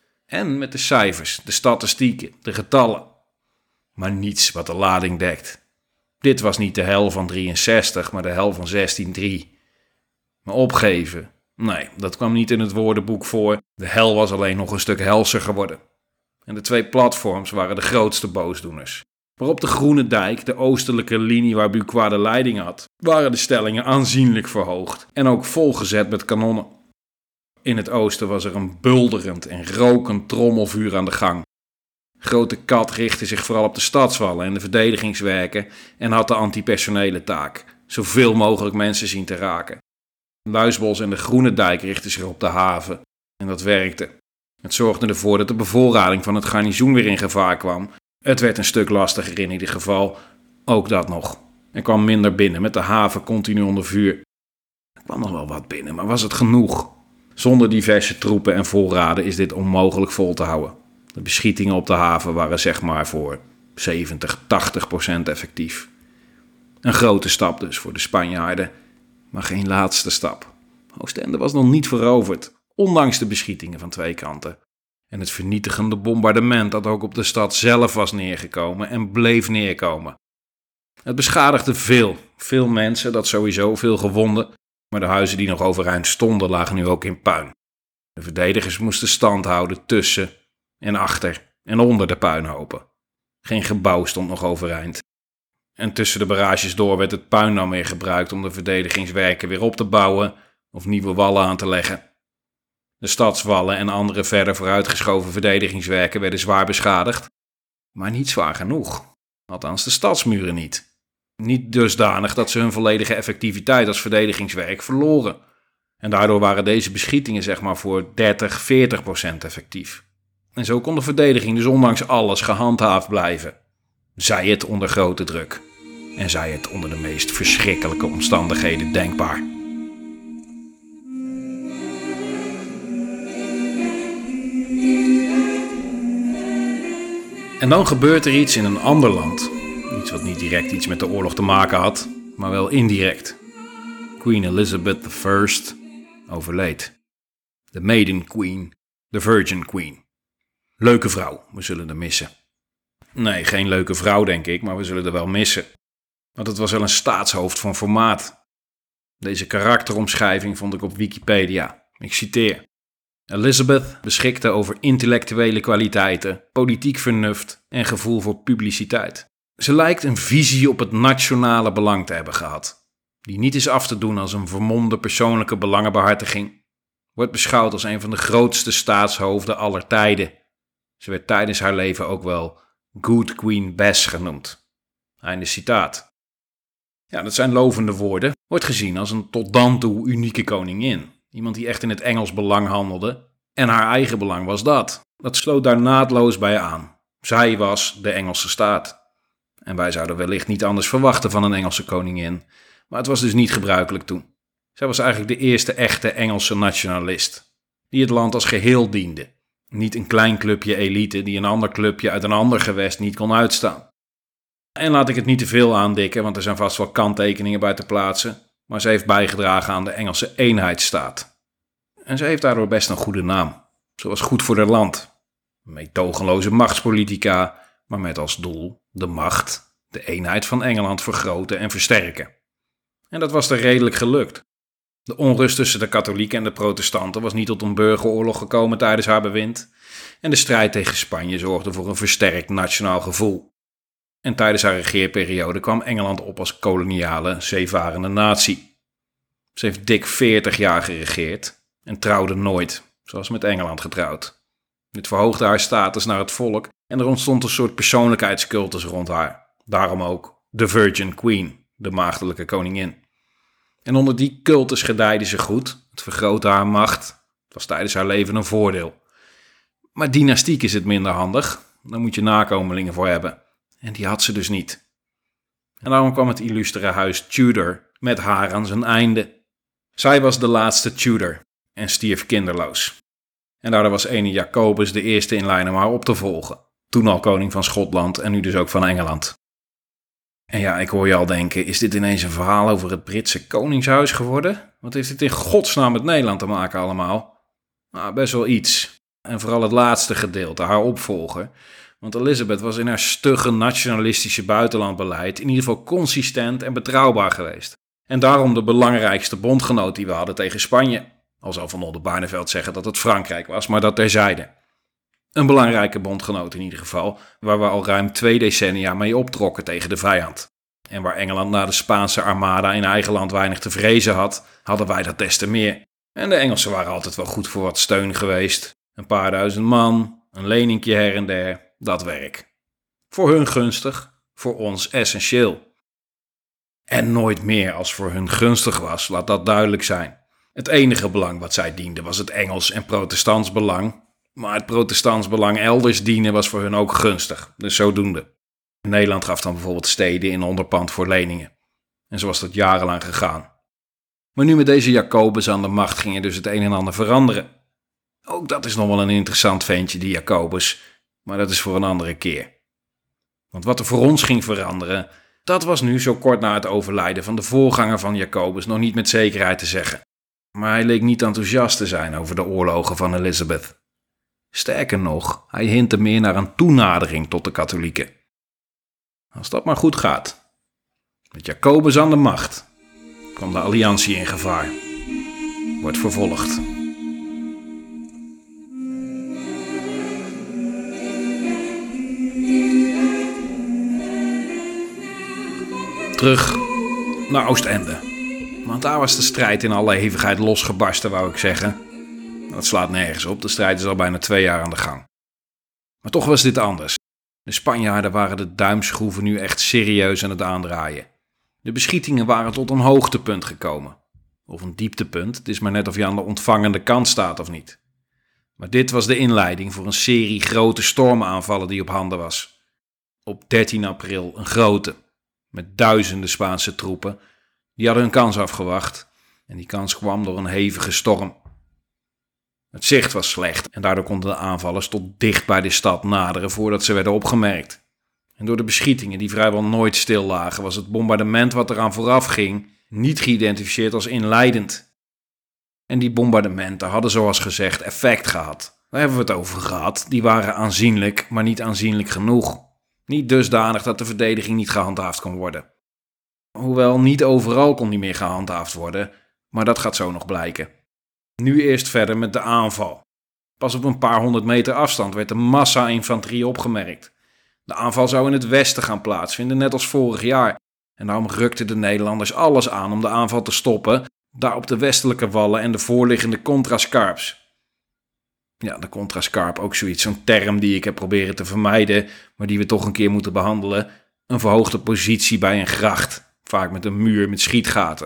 En met de cijfers, de statistieken, de getallen. Maar niets wat de lading dekt. Dit was niet de hel van drieënzestig, maar de hel van zestien drie. Maar opgeven, nee, dat kwam niet in het woordenboek voor. De hel was alleen nog een stuk helser geworden. En de twee platforms waren de grootste boosdoeners. Maar op de Groene Dijk, de oostelijke linie waar Bucquoy de leiding had, waren de stellingen aanzienlijk verhoogd en ook volgezet met kanonnen. In het oosten was er een bulderend en rokend trommelvuur aan de gang. Grote Kat richtte zich vooral op de stadswallen en de verdedigingswerken en had de antipersonele taak, zoveel mogelijk mensen zien te raken. Luisbos en de Groene Dijk richtten zich op de haven en dat werkte. Het zorgde ervoor dat de bevoorrading van het garnizoen weer in gevaar kwam. Het werd een stuk lastiger in ieder geval, ook dat nog. Er kwam minder binnen, met de haven continu onder vuur. Er kwam nog wel wat binnen, maar was het genoeg? Zonder diverse troepen en voorraden is dit onmogelijk vol te houden. De beschietingen op de haven waren zeg maar voor zeventig, tachtig procent effectief. Een grote stap dus voor de Spanjaarden, maar geen laatste stap. Oostende was nog niet veroverd, ondanks de beschietingen van twee kanten. En het vernietigende bombardement dat ook op de stad zelf was neergekomen en bleef neerkomen. Het beschadigde veel, veel mensen, dat sowieso, veel gewonden. Maar de huizen die nog overeind stonden lagen nu ook in puin. De verdedigers moesten stand houden tussen en achter en onder de puinhopen. Geen gebouw stond nog overeind. En tussen de barrages door werd het puin dan weer gebruikt om de verdedigingswerken weer op te bouwen of nieuwe wallen aan te leggen. De stadswallen en andere verder vooruitgeschoven verdedigingswerken werden zwaar beschadigd, maar niet zwaar genoeg. Althans de stadsmuren niet. Niet dusdanig dat ze hun volledige effectiviteit als verdedigingswerk verloren. En daardoor waren deze beschietingen zeg maar voor dertig, veertig procent effectief. En zo kon de verdediging dus ondanks alles gehandhaafd blijven. Zij het onder grote druk. En zij het onder de meest verschrikkelijke omstandigheden denkbaar. En dan gebeurt er iets in een ander land. Iets wat niet direct iets met de oorlog te maken had, maar wel indirect. Queen Elizabeth de Eerste overleed. De Maiden Queen, de Virgin Queen. Leuke vrouw, we zullen haar missen. Nee, geen leuke vrouw denk ik, maar we zullen haar wel missen. Want het was wel een staatshoofd van formaat. Deze karakteromschrijving vond ik op Wikipedia. Ik citeer. Elizabeth beschikte over intellectuele kwaliteiten, politiek vernuft en gevoel voor publiciteit. Ze lijkt een visie op het nationale belang te hebben gehad, die niet is af te doen als een vermomde persoonlijke belangenbehartiging. Wordt beschouwd als een van de grootste staatshoofden aller tijden. Ze werd tijdens haar leven ook wel Good Queen Bess genoemd. Einde citaat. Ja, dat zijn lovende woorden. Wordt gezien als een tot dan toe unieke koningin. Iemand die echt in het Engels belang handelde. En haar eigen belang was dat. Dat sloot daar naadloos bij aan. Zij was de Engelse staat. En wij zouden wellicht niet anders verwachten van een Engelse koningin. Maar het was dus niet gebruikelijk toen. Zij was eigenlijk de eerste echte Engelse nationalist. Die het land als geheel diende. Niet een klein clubje elite die een ander clubje uit een ander gewest niet kon uitstaan. En laat ik het niet te veel aandikken, want er zijn vast wel kanttekeningen bij te plaatsen. Maar ze heeft bijgedragen aan de Engelse eenheidsstaat. En ze heeft daardoor best een goede naam. Ze was goed voor haar land. Een meedogenloze machtspolitica, maar met als doel de macht, de eenheid van Engeland vergroten en versterken. En dat was er redelijk gelukt. De onrust tussen de katholieken en de protestanten was niet tot een burgeroorlog gekomen tijdens haar bewind. En de strijd tegen Spanje zorgde voor een versterkt nationaal gevoel. En tijdens haar regeerperiode kwam Engeland op als koloniale, zeevarende natie. Ze heeft dik veertig jaar geregeerd en trouwde nooit, zoals met Engeland getrouwd. Dit verhoogde haar status naar het volk en er ontstond een soort persoonlijkheidscultus rond haar. Daarom ook de Virgin Queen, de maagdelijke koningin. En onder die cultus gedijde ze goed, het vergrootte haar macht. Het was tijdens haar leven een voordeel. Maar dynastiek is het minder handig, daar moet je nakomelingen voor hebben. En die had ze dus niet. En daarom kwam het illustere huis Tudor met haar aan zijn einde. Zij was de laatste Tudor en stierf kinderloos. En daardoor was ene Jacobus de eerste in lijn om haar op te volgen. Toen al koning van Schotland en nu dus ook van Engeland. En ja, ik hoor je al denken, is dit ineens een verhaal over het Britse koningshuis geworden? Wat heeft dit in godsnaam met Nederland te maken allemaal? Nou, best wel iets. En vooral het laatste gedeelte, haar opvolger. Want Elizabeth was in haar stugge nationalistische buitenlandbeleid in ieder geval consistent en betrouwbaar geweest. En daarom de belangrijkste bondgenoot die we hadden tegen Spanje. Al zal Van Oldenbarneveld zeggen dat het Frankrijk was, maar dat terzijde. Een belangrijke bondgenoot in ieder geval, waar we al ruim twee decennia mee optrokken tegen de vijand. En waar Engeland na de Spaanse armada in eigen land weinig te vrezen had, hadden wij dat des te meer. En de Engelsen waren altijd wel goed voor wat steun geweest. Een paar duizend man, een leningje her en der, dat werk. Voor hun gunstig, voor ons essentieel. En nooit meer als voor hun gunstig was, laat dat duidelijk zijn. Het enige belang wat zij dienden was het Engels en protestants belang. Maar het protestants belang elders dienen was voor hun ook gunstig, dus zodoende. Nederland gaf dan bijvoorbeeld steden in onderpand voor leningen. En zo was dat jarenlang gegaan. Maar nu met deze Jacobus aan de macht ging er dus het een en ander veranderen. Ook dat is nog wel een interessant ventje, die Jacobus, maar dat is voor een andere keer. Want wat er voor ons ging veranderen, dat was nu zo kort na het overlijden van de voorganger van Jacobus nog niet met zekerheid te zeggen. Maar hij leek niet enthousiast te zijn over de oorlogen van Elizabeth. Sterker nog, hij hintte meer naar een toenadering tot de katholieken. Als dat maar goed gaat. Met Jacobus aan de macht kwam de alliantie in gevaar. Wordt vervolgd. Terug naar Oostende. Want daar was de strijd in alle hevigheid losgebarsten, wou ik zeggen. Dat slaat nergens op, de strijd is al bijna twee jaar aan de gang. Maar toch was dit anders. De Spanjaarden waren de duimschroeven nu echt serieus aan het aandraaien. De beschietingen waren tot een hoogtepunt gekomen. Of een dieptepunt, het is maar net of je aan de ontvangende kant staat of niet. Maar dit was de inleiding voor een serie grote stormaanvallen die op handen was. Op dertien april een grote, met duizenden Spaanse troepen. Die hadden hun kans afgewacht en die kans kwam door een hevige storm. Het zicht was slecht en daardoor konden de aanvallers tot dicht bij de stad naderen voordat ze werden opgemerkt. En door de beschietingen die vrijwel nooit stil lagen was het bombardement wat eraan vooraf ging niet geïdentificeerd als inleidend. En die bombardementen hadden zoals gezegd effect gehad. Daar hebben we het over gehad. Die waren aanzienlijk, maar niet aanzienlijk genoeg. Niet dusdanig dat de verdediging niet gehandhaafd kon worden. Hoewel niet overal kon die meer gehandhaafd worden, maar dat gaat zo nog blijken. Nu eerst verder met de aanval. Pas op een paar honderd meter afstand werd de massa infanterie opgemerkt. De aanval zou in het westen gaan plaatsvinden, net als vorig jaar. En daarom rukten de Nederlanders alles aan om de aanval te stoppen, daar op de westelijke wallen en de voorliggende contrascarps. Ja, de contrascarp, ook zoiets, zo'n term die ik heb proberen te vermijden, maar die we toch een keer moeten behandelen. Een verhoogde positie bij een gracht, vaak met een muur met schietgaten.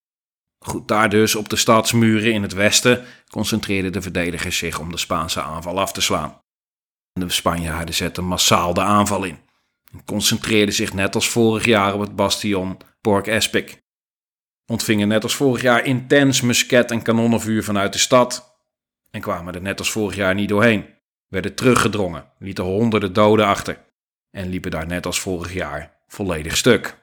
Goed, daar dus op de stadsmuren in het westen concentreerden de verdedigers zich om de Spaanse aanval af te slaan. De Spanjaarden zetten massaal de aanval in en concentreerden zich net als vorig jaar op het bastion Port Espic. Ontvingen net als vorig jaar intens musket- en kanonnenvuur vanuit de stad en kwamen er net als vorig jaar niet doorheen. Werden teruggedrongen, lieten honderden doden achter en liepen daar net als vorig jaar volledig stuk.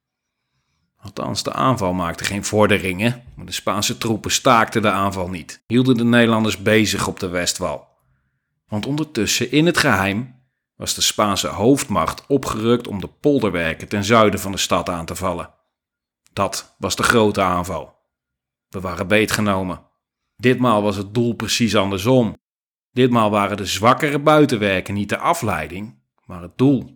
Althans, de aanval maakte geen vorderingen, maar de Spaanse troepen staakten de aanval niet, hielden de Nederlanders bezig op de Westwal. Want ondertussen, in het geheim, was de Spaanse hoofdmacht opgerukt om de polderwerken ten zuiden van de stad aan te vallen. Dat was de grote aanval. We waren beetgenomen. Ditmaal was het doel precies andersom. Ditmaal waren de zwakkere buitenwerken niet de afleiding, maar het doel.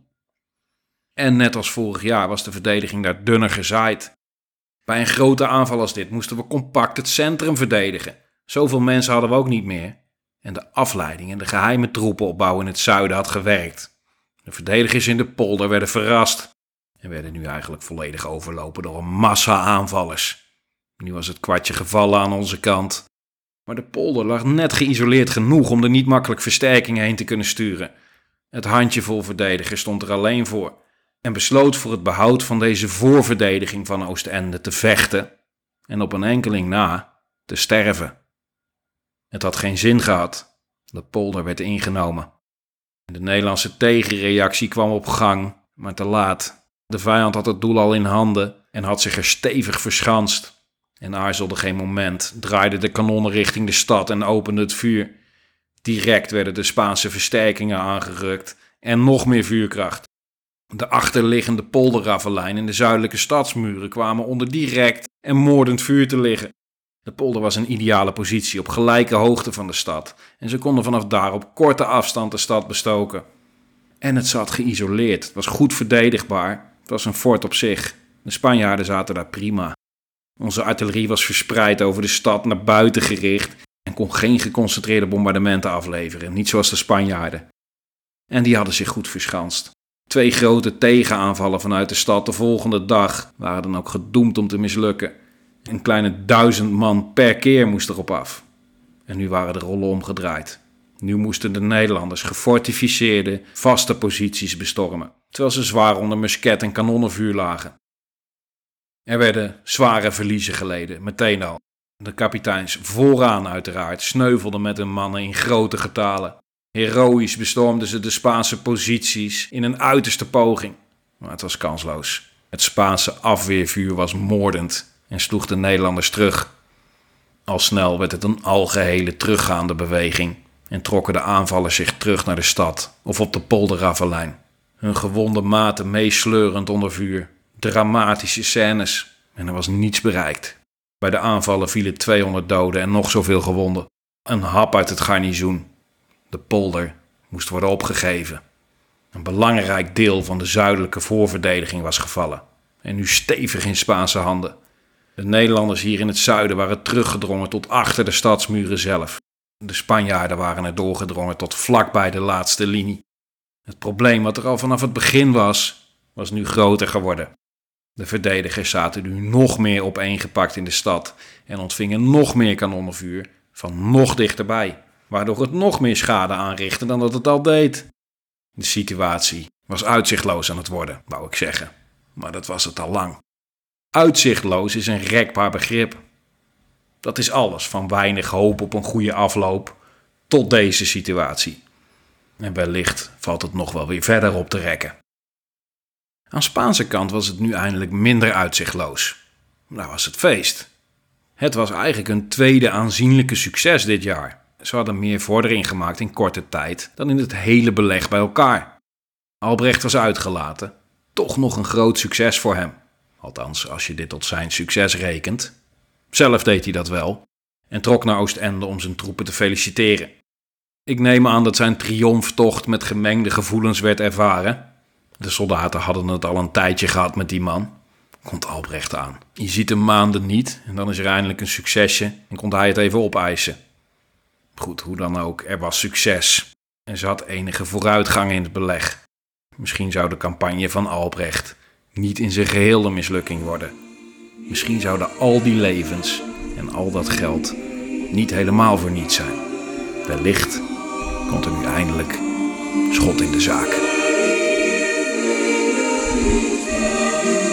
En net als vorig jaar was de verdediging daar dunner gezaaid. Bij een grote aanval als dit moesten we compact het centrum verdedigen. Zoveel mensen hadden we ook niet meer. En de afleiding en de geheime troepenopbouw in het zuiden had gewerkt. De verdedigers in de polder werden verrast en werden nu eigenlijk volledig overlopen door een massa aanvallers. Nu was het kwartje gevallen aan onze kant. Maar de polder lag net geïsoleerd genoeg om er niet makkelijk versterkingen heen te kunnen sturen. Het handjevol verdedigers stond er alleen voor en besloot voor het behoud van deze voorverdediging van Oostende te vechten en op een enkeling na te sterven. Het had geen zin gehad. De polder werd ingenomen. De Nederlandse tegenreactie kwam op gang, maar te laat. De vijand had het doel al in handen en had zich er stevig verschanst. En aarzelde geen moment, draaide de kanonnen richting de stad en opende het vuur. Direct werden de Spaanse versterkingen aangerukt en nog meer vuurkracht. De achterliggende polderravelijn en de zuidelijke stadsmuren kwamen onder direct en moordend vuur te liggen. De polder was een ideale positie op gelijke hoogte van de stad en ze konden vanaf daar op korte afstand de stad bestoken. En het zat geïsoleerd, het was goed verdedigbaar, het was een fort op zich. De Spanjaarden zaten daar prima. Onze artillerie was verspreid over de stad naar buiten gericht en kon geen geconcentreerde bombardementen afleveren, niet zoals de Spanjaarden. En die hadden zich goed verschanst. Twee grote tegenaanvallen vanuit de stad de volgende dag waren dan ook gedoemd om te mislukken. Een kleine duizend man per keer moest erop af. En nu waren de rollen omgedraaid. Nu moesten de Nederlanders gefortificeerde, vaste posities bestormen, terwijl ze zwaar onder musket- en kanonnenvuur lagen. Er werden zware verliezen geleden, meteen al. De kapiteins vooraan uiteraard sneuvelden met hun mannen in grote getalen. Heroïs bestormden ze de Spaanse posities in een uiterste poging. Maar het was kansloos. Het Spaanse afweervuur was moordend en sloeg de Nederlanders terug. Al snel werd het een algehele teruggaande beweging en trokken de aanvallers zich terug naar de stad of op de polderravelijn. Hun gewonde maten meesleurend onder vuur. Dramatische scènes en er was niets bereikt. Bij de aanvallen vielen tweehonderd doden en nog zoveel gewonden. Een hap uit het garnizoen. De polder moest worden opgegeven. Een belangrijk deel van de zuidelijke voorverdediging was gevallen en nu stevig in Spaanse handen. De Nederlanders hier in het zuiden waren teruggedrongen tot achter de stadsmuren zelf. De Spanjaarden waren er doorgedrongen tot vlak bij de laatste linie. Het probleem wat er al vanaf het begin was, was nu groter geworden. De verdedigers zaten nu nog meer opeengepakt in de stad en ontvingen nog meer kanonnenvuur van nog dichterbij, waardoor het nog meer schade aanrichtte dan dat het al deed. De situatie was uitzichtloos aan het worden, wou ik zeggen, maar dat was het al lang. Uitzichtloos is een rekbaar begrip. Dat is alles, van weinig hoop op een goede afloop tot deze situatie. En wellicht valt het nog wel weer verder op te rekken. Aan Spaanse kant was het nu eindelijk minder uitzichtloos. Daar was het feest. Het was eigenlijk een tweede aanzienlijke succes dit jaar. Ze hadden meer vordering gemaakt in korte tijd dan in het hele beleg bij elkaar. Albrecht was uitgelaten. Toch nog een groot succes voor hem. Althans, als je dit tot zijn succes rekent. Zelf deed hij dat wel en trok naar Oostende om zijn troepen te feliciteren. Ik neem aan dat zijn triomftocht met gemengde gevoelens werd ervaren. De soldaten hadden het al een tijdje gehad met die man. Komt Albrecht aan. Je ziet hem maanden niet en dan is er eindelijk een succesje en kon hij het even opeisen. Goed, hoe dan ook, er was succes. En ze had enige vooruitgang in het beleg. Misschien zou de campagne van Albrecht niet in zijn geheel een mislukking worden. Misschien zouden al die levens en al dat geld niet helemaal voor niets zijn. Wellicht komt er nu eindelijk schot in de zaak.